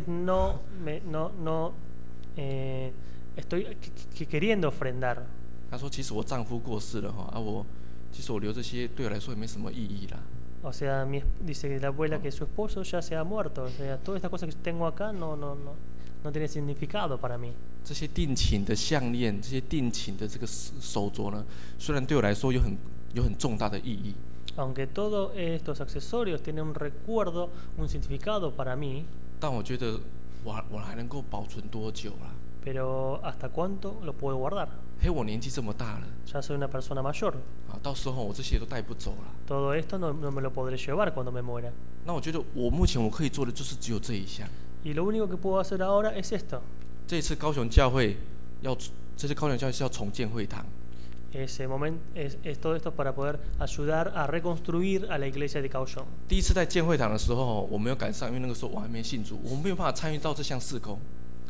Speaker 1: estoy queriendo ofrendar.
Speaker 2: 她说：“其实我丈夫过世了哈，其实我留这些对我来说也没什么意义啦。”
Speaker 1: O sea, dice la abuela que su esposo ya se ha muerto. O sea, todas estas cosas que tengo acá no tiene significado para mí.
Speaker 2: 这些定情的项链，这些定情的这个手镯呢，虽然对我来说有很重大的意义。
Speaker 1: Aunque todos estos accesorios tienen un recuerdo, un significado para mí.
Speaker 2: 但我觉得我还能够保存多久啦？
Speaker 1: Pero hasta cuánto lo puedo guardar.
Speaker 2: 我年纪这么大了，
Speaker 1: Ya soy una persona mayor.
Speaker 2: 到时候我这些都带不走了。
Speaker 1: Todo esto no me lo podré llevar cuando me muera.
Speaker 2: 那我觉得我目前我可以做的就是只有这一项。
Speaker 1: Y lo único que puedo hacer ahora es esto.
Speaker 2: 这次高雄教会是要重建会堂。
Speaker 1: Ese momento es todo esto para poder ayudar a reconstruir a la iglesia de Kaohsiung.
Speaker 2: 第一次在建会堂的时候，我没有赶上，因为那个时候我还没信主，我没有办法参与到这项事工。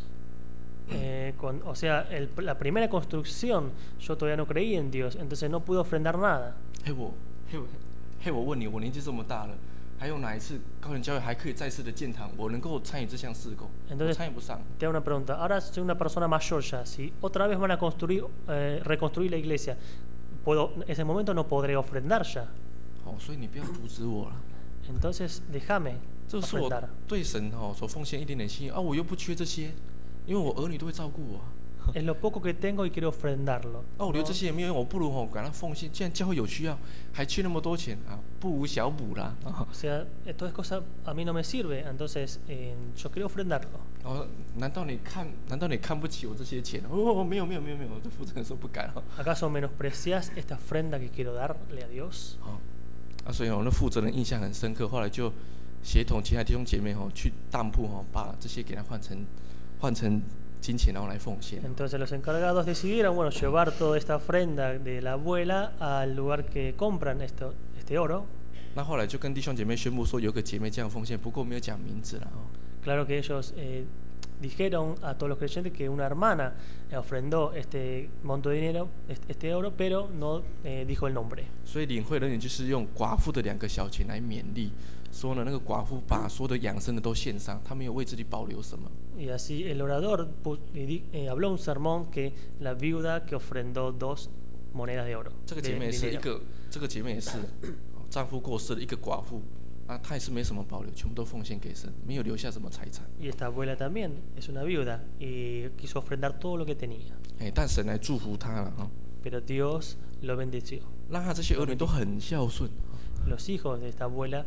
Speaker 1: O sea, la primera construcción yo todavía no creí en Dios, entonces no pude ofrendar nada.
Speaker 2: 我问你，我年纪这么大了，还有哪一次高雄教会还可以再次的建堂，我能够参与这项事工？我参与不上。
Speaker 1: Te hago una pregunta. Ahora soy una persona mayor ya. Si otra vez van a reconstruir la iglesia, en ese momento no podré ofrendar ya.
Speaker 2: 所以你不要阻止我了。
Speaker 1: Entonces déjame
Speaker 2: 这是我
Speaker 1: ofrendar.
Speaker 2: 对神所奉献一点点心意啊，我又不缺这些，因为我儿女都会照顾我。
Speaker 1: Es lo poco que tengo y quiero ofrendarlo.
Speaker 2: 我留这些也没有用，我不如赶快奉献。既然教会有需要，还缺那么多钱啊，不无小补啦。
Speaker 1: O sea, todas cosas a mí no me sirve, entonces yo quiero ofrendarlo.
Speaker 2: 难道你看不起我这些钱？没有，我的负责人说不敢。
Speaker 1: ¿Acaso menosprecias esta ofrenda que quiero darle a Dios?
Speaker 2: 所以那负责人印象很深刻，后来就协同其他弟兄姐妹去当铺把这些给他换成金钱，然后来奉献。
Speaker 1: Entonces los encargados decidieron, bueno, llevar toda esta ofrenda de la abuela al lugar que compran este oro.
Speaker 2: 那后来就跟弟兄姐妹宣布说，有个姐妹这样奉献，不过没有讲名字了。
Speaker 1: Claro que ellos dijeron a todos los creyentes que una hermana ofrendó este monto de dinero, este oro, pero no dijo el nombre.
Speaker 2: 所以领会人员就是用寡妇的2个小钱来勉励，说呢，那个寡妇把所有的养生的都献上，她没有为自己保留什么。
Speaker 1: Y así el orador habló un sermón que la viuda que ofrendó 2 monedas de oro.
Speaker 2: 这个姐妹也是丈夫过世的一个寡妇。 她也是没什么保留，全部都奉献给神，没有留下什么财产。
Speaker 1: Y esta abuela también es una viuda y quiso ofrendar todo lo que tenía.
Speaker 2: 但神来祝福她了
Speaker 1: Pero Dios lo bendició.
Speaker 2: 让她这些儿女都很孝顺。
Speaker 1: Los hijos de esta abuela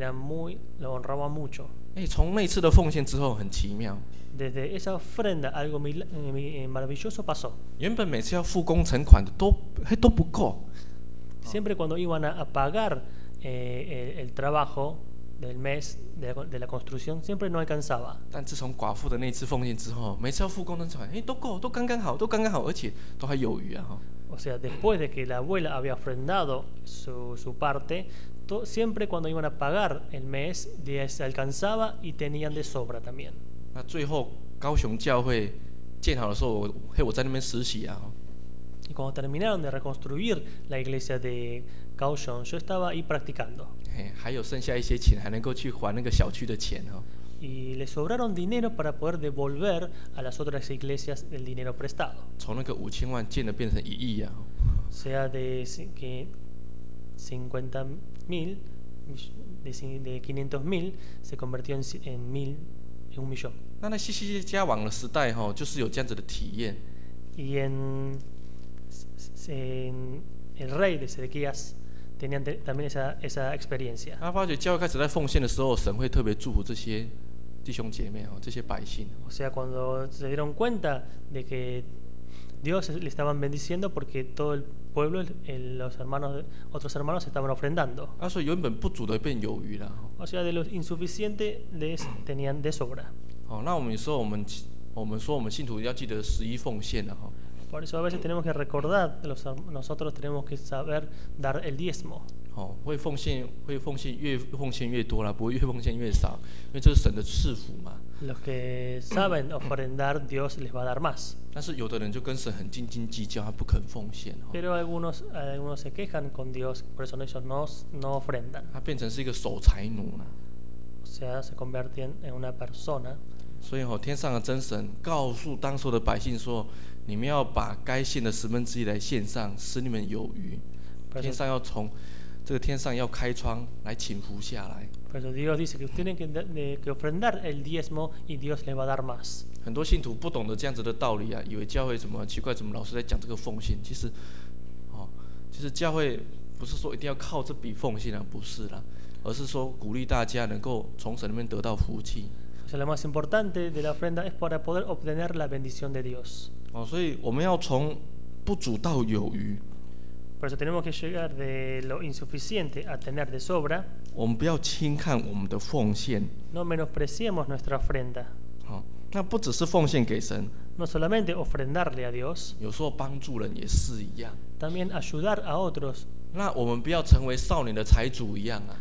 Speaker 1: lo honraban mucho.
Speaker 2: 从那次的奉献之后，很奇妙。
Speaker 1: Desde esa ofrenda algo maravilloso pasó.
Speaker 2: 原本每次要付工程款的都不够。
Speaker 1: Siempre cuando iban a pagar el trabajo del mes de la construcción siempre no alcanzaba.
Speaker 2: 但自从寡妇的那次奉献之后，每次要付工程款，都够，都刚刚好，而且都还有余啊。
Speaker 1: O sea, después de que la abuela había ofrendado su parte, siempre cuando iban a pagar el mes se alcanzaba y tenían de sobra también.
Speaker 2: 那最后高雄教会建好的时候，我在那边实习啊。
Speaker 1: Y cuando terminaron de reconstruir la iglesia de Kaohsiung, yo estaba ahí practicando.
Speaker 2: 还有剩下一些钱，还能够去还那个小区的钱。
Speaker 1: y le sobraron dinero para poder devolver a las otras iglesias el dinero prestado.
Speaker 2: 从那个5000万建的变成1亿啊。
Speaker 1: Sea de que 50.000, de 500.000 se convirtió en 1 millón.
Speaker 2: 那希西家王的时代就是有这样子的体验。
Speaker 1: Y en el rey de Sedequías tenían también esa experiencia.
Speaker 2: 他发觉教会开始在奉献的时候，神会特别祝福这些弟兄姐妹这些百姓。
Speaker 1: O sea, cuando se dieron cuenta de que Dios le estaban bendiciendo porque todo el pueblo, otros hermanos estaban ofrendando.
Speaker 2: 所以原本不足的变有余了。
Speaker 1: O sea, de lo insuficiente tenían de sobra.
Speaker 2: 那我们说我们信徒要记得11奉献了。
Speaker 1: Por eso a veces tenemos que recordar, nosotros tenemos que saber dar el diezmo.
Speaker 2: 会奉献越奉献越多啦，不会越奉献越少，因为这是神的赐福嘛。
Speaker 1: Los que saben ofrendar, Dios les va a dar más.
Speaker 2: 但是有的人就跟神很斤斤计较，他不肯奉献。
Speaker 1: Pero algunos se quejan con Dios, por eso ellos no ofrendan.
Speaker 2: 他变成是一个守财奴了。
Speaker 1: O sea, se convierten en una persona.
Speaker 2: 所以天上的真神告诉当时的百姓说：“你们要把该献的1/10来献上，使你们有余。”天上要从这个天上要开窗来请福下来。
Speaker 1: Por eso Dios dice que tienen que ofrendar el diezmo y Dios les va a dar más.
Speaker 2: 很多信徒不懂得这样子的道理啊，以为教会怎么奇怪，怎么老是在讲这个奉献？其实教会不是说一定要靠这笔奉献啊，不是啦，而是说鼓励大家能够从神那边得到福气。
Speaker 1: O sea, lo más importante de la ofrenda es para poder obtener la bendición de Dios.
Speaker 2: 所以我们要从不足到有余。
Speaker 1: Por eso tenemos que llegar de lo insuficiente a tener de sobra.
Speaker 2: 我们不要轻看我们的奉献。
Speaker 1: No menospreciemos nuestra ofrenda.
Speaker 2: 那不只是奉献给神。
Speaker 1: No solamente ofrendarle a Dios.
Speaker 2: 有时候帮助人也是一样。
Speaker 1: También ayudar a otros.
Speaker 2: 那我们不要成为少年的财主一样啊。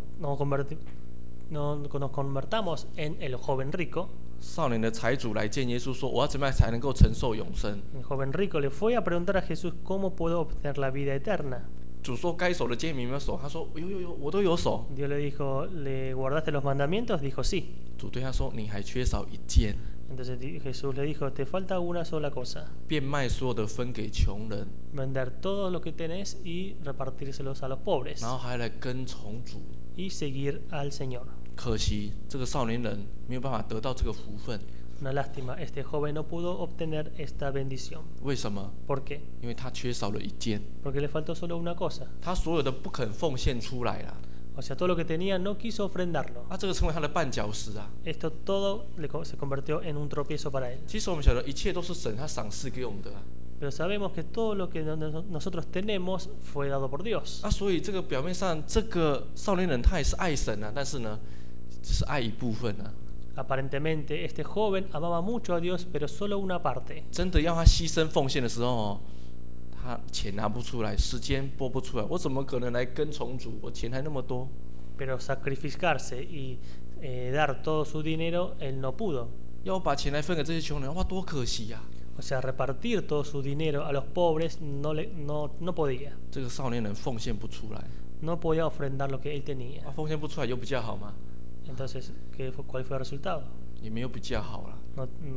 Speaker 1: nos convertamos en el joven rico.
Speaker 2: 少年的财主来见耶稣说：“我要怎么样才能够承受永生？”
Speaker 1: El joven rico le fue a preguntar a Jesús cómo puedo obtener la vida eterna.
Speaker 2: 主说：“该守的诫命有没有守？”他说：“有，我都有守。”
Speaker 1: Dios le dijo: ¿Le guardaste los mandamientos? Dijo: sí.
Speaker 2: 主对他说：“你还缺少一件。”
Speaker 1: Entonces Jesús le dijo: te falta una sola cosa.
Speaker 2: 变卖所有的分给穷人。
Speaker 1: Vender todo lo que tenés y repartírselos a los pobres.
Speaker 2: 然后还来跟从主。
Speaker 1: Y seguir al Señor.
Speaker 2: 可惜这个少年人没有办法得到这个福分。
Speaker 1: Una lástima, este joven no pudo obtener esta bendición.
Speaker 2: 为什么？
Speaker 1: ¿Por qué?
Speaker 2: 因为他缺少了一件。
Speaker 1: Porque le faltó solo una cosa.
Speaker 2: 他所有的不肯奉献出来了。
Speaker 1: O sea, todo lo que tenía no quiso ofrendarlo.
Speaker 2: 这个成为他的绊脚石啊。
Speaker 1: Esto todo se convirtió en un tropiezo para él.
Speaker 2: 其实我们晓得，一切都是神他赏赐给我们的啊。
Speaker 1: Pero sabemos que todo lo que nosotros tenemos fue dado por Dios.
Speaker 2: 所以这个表面上，这个少年人他也是爱神啊，但是呢，只是爱一部分啊。
Speaker 1: Aparentemente, este joven amaba mucho a Dios, pero solo una parte.
Speaker 2: 真的要他牺牲奉献的时候他钱拿不出来，时间拨不出来，我怎么可能来跟从主？我钱还那么多。
Speaker 1: Pero sacrificarse y dar todo su dinero, él no pudo.
Speaker 2: 要我把钱来分给这些穷人，哇，多可惜呀
Speaker 1: ！O sea, repartir todo su dinero a los pobres no podía.
Speaker 2: 这个少年人奉献不出来。
Speaker 1: No podía ofrendar lo que él tenía.
Speaker 2: 奉献不出来有比较好吗？
Speaker 1: Entonces, ¿cuál fue el resultado?
Speaker 2: 也没有比较好了。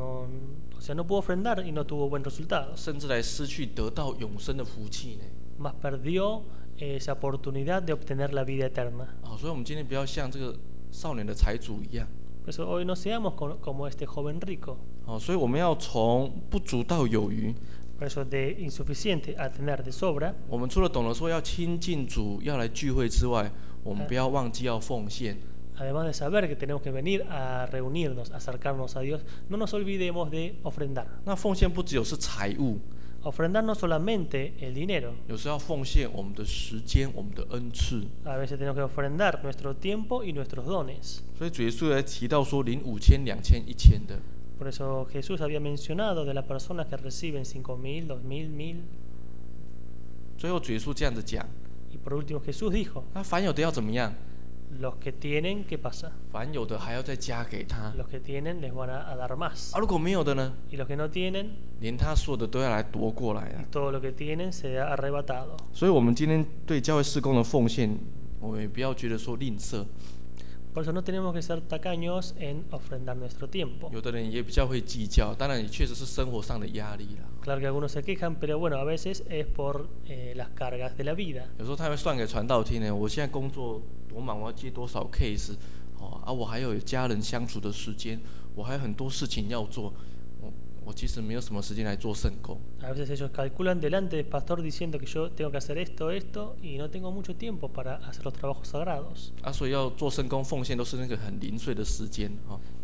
Speaker 1: O sea, no pudo ofrendar y no tuvo buen resultado.
Speaker 2: 甚至来失去得到永生的福气呢。
Speaker 1: Más perdió esa oportunidad de obtener la vida eterna.
Speaker 2: 所以我们今天不要像这个少年的财主一样。
Speaker 1: Por eso hoy no seamos como este joven rico.
Speaker 2: 所以我们要从不足到有余。
Speaker 1: Por eso de insuficiente a tener de sobra.
Speaker 2: 我们除了懂得说要亲近主，要来聚会之外，我们不要忘记要奉献。
Speaker 1: Además de saber que tenemos que venir a reunirnos, acercarnos a Dios, no nos olvidemos de ofrendar.
Speaker 2: 那奉献不只有是财物。
Speaker 1: Ofrendar no solamente el dinero.
Speaker 2: 有时候要奉献我们的时间，我们的恩赐。
Speaker 1: A veces tenemos que ofrendar nuestro tiempo y nuestros dones.
Speaker 2: 所以主耶稣也提到说，领5000、2000、1000的。
Speaker 1: Por eso Jesús había mencionado de las personas que reciben 5,000, 2,000, 1,000.
Speaker 2: 最后主耶稣这样子讲。
Speaker 1: Y por último Jesús dijo.
Speaker 2: 那凡有的要怎么样？
Speaker 1: Los que tienen, ¿qué pasa?
Speaker 2: 凡有的还要再加给他。
Speaker 1: Los que tienen les van a dar más.
Speaker 2: 如果没有的呢？
Speaker 1: Y los que no tienen,
Speaker 2: 连他所有的都要来夺过来啊！
Speaker 1: todo lo que tienen será arrebatado.
Speaker 2: 所以，我们今天对教会事工的奉献，我们也不要觉得说吝啬。
Speaker 1: Por eso no tenemos que ser tacaños en ofrendar nuestro tiempo.
Speaker 2: 有的人也比较会计较，当然也确实是生活上的压力啦。
Speaker 1: Claro que algunos se quejan, pero bueno, a veces es por las cargas de la vida.
Speaker 2: 有时候他会算给传道听呢，我现在工作多忙，我要接多少 case， 我还有家人相处的时间，我还有很多事情要做，我其实没有什么时间来做圣工。
Speaker 1: A veces ellos calculan delante del pastor diciendo que yo tengo que hacer esto, y no tengo mucho tiempo para hacer los trabajos sagrados.
Speaker 2: 所以要做圣工奉献都是那个很零碎的时间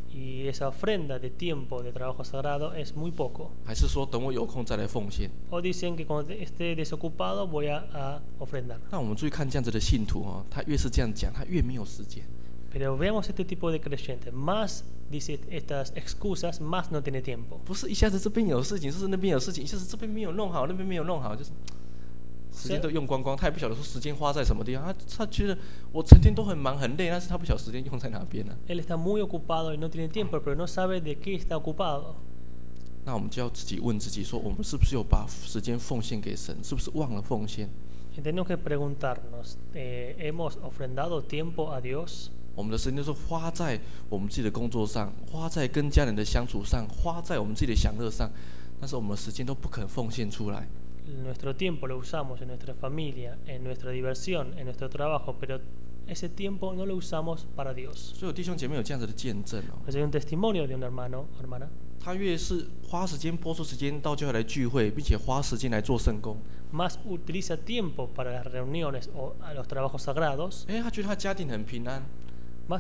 Speaker 1: Y esa ofrenda de tiempo de trabajo sagrado es muy poco.
Speaker 2: 还是说等我有空再来奉献？
Speaker 1: O dicen que cuando esté desocupado voy a ofrendar.
Speaker 2: 那我们注意看这样子的信徒他越是这样讲，他越没有时间。
Speaker 1: Pero veamos este tipo de creyente, más dice estas excusas, más no tiene tiempo.
Speaker 2: 不是一下子这边有事情，就是那边有事情，一下子这边没有弄好，那边没有弄好，就是时间都用光光。他也不晓得说时间花在什么地方，他觉得我成天都很忙很累，但是他不晓得时间用在哪边呢。
Speaker 1: Él está muy ocupado y no tiene tiempo, pero no sabe de qué está ocupado.
Speaker 2: 那我们就要自己问自己说，我们是不是有把时间奉献给神？是不是忘了奉献？
Speaker 1: Y tenemos que preguntarnos, ¿hemos ofrendado tiempo a Dios?
Speaker 2: 我们的时间都是花在我们自己的工作上，花在跟家人的相处上，花在我们自己的享乐上，但是我们的时间都不肯奉献出来。
Speaker 1: Nuestro tiempo lo usamos en nuestra familia, en nuestra diversión, en nuestro trabajo, pero ese tiempo no lo usamos para Dios.
Speaker 2: 所以有弟兄姐妹有这样子的见证
Speaker 1: Pues hay un testimonio de un hermano o hermana.
Speaker 2: 他越是花时间播出时间到教会来聚会，并且花时间来做圣工，
Speaker 1: Más utiliza tiempo para las reuniones o a los trabajos sagrados,
Speaker 2: 他觉得他家庭很平安。
Speaker 1: más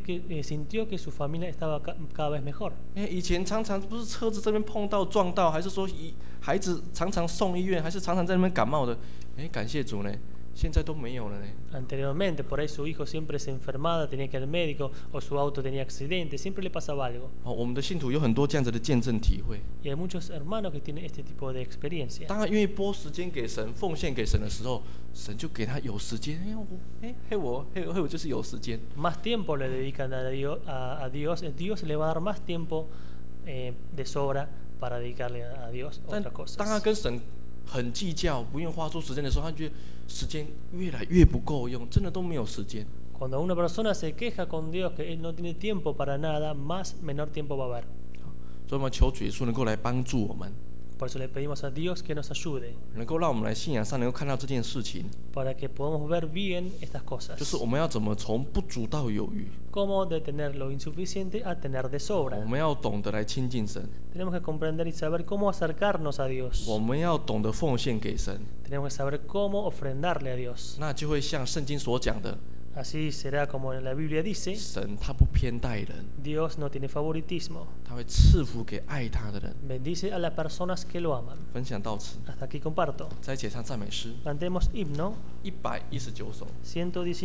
Speaker 1: sintió que su familia estaba cada vez mejor.
Speaker 2: 以前常常不是车子这边碰到撞到，还是说孩子常常送医院，还是常常在那边感冒的，感谢主呢，现在都没有了呢。
Speaker 1: Anteriormente, por ahí su hijo siempre se enfermaba, tenía que ir al médico, o su auto tenía accidente, siempre le pasaba algo.
Speaker 2: 我们的信徒有很多这样子的见证体会。
Speaker 1: Y hay muchos hermanos que tienen este tipo de experiencia.
Speaker 2: 当他愿意拨时间给神、奉献给神的时候，神就给他有时间。我就是有时间。
Speaker 1: Más tiempo le dedican a Dios, Dios le va a dar más tiempo de sobra para dedicarle a Dios
Speaker 2: 但
Speaker 1: otras cosas.
Speaker 2: 当他跟神很计较，不愿意花出时间的时候，他觉得时间越来越不够用，真的都没有时间。
Speaker 1: Cuando una persona se queja con Dios que él no tiene tiempo para nada, más menor tiempo va a haber.
Speaker 2: 所以我们求主耶稣能够来帮助我们，
Speaker 1: Por eso le pedimos a Dios que nos ayude
Speaker 2: 能够让我们来信仰上能够看到这件事情，
Speaker 1: para que podamos ver bien estas
Speaker 2: 就
Speaker 1: cosas.
Speaker 2: 是我们要怎么从不足到有余，
Speaker 1: Cómo de tener lo insuficiente a tener de
Speaker 2: 我
Speaker 1: sobra.
Speaker 2: 们要懂得来亲近神，
Speaker 1: Tenemos que comprender y saber cómo acercarnos a Dios.
Speaker 2: 我们要懂得奉献给神，
Speaker 1: Tenemos que saber cómo ofrendarle a Dios.
Speaker 2: 那就会像圣经所讲的，
Speaker 1: Así será como en la Biblia dice,
Speaker 2: 神他不偏待人，
Speaker 1: Dios no tiene favoritismo.
Speaker 2: 他会赐福给爱他的人。
Speaker 1: Bendice a las personas que lo aman.
Speaker 2: 分享到此，
Speaker 1: Hasta aquí comparto.
Speaker 2: 再一起唱赞美诗
Speaker 1: Cantemos himno
Speaker 2: 119首。
Speaker 1: 119.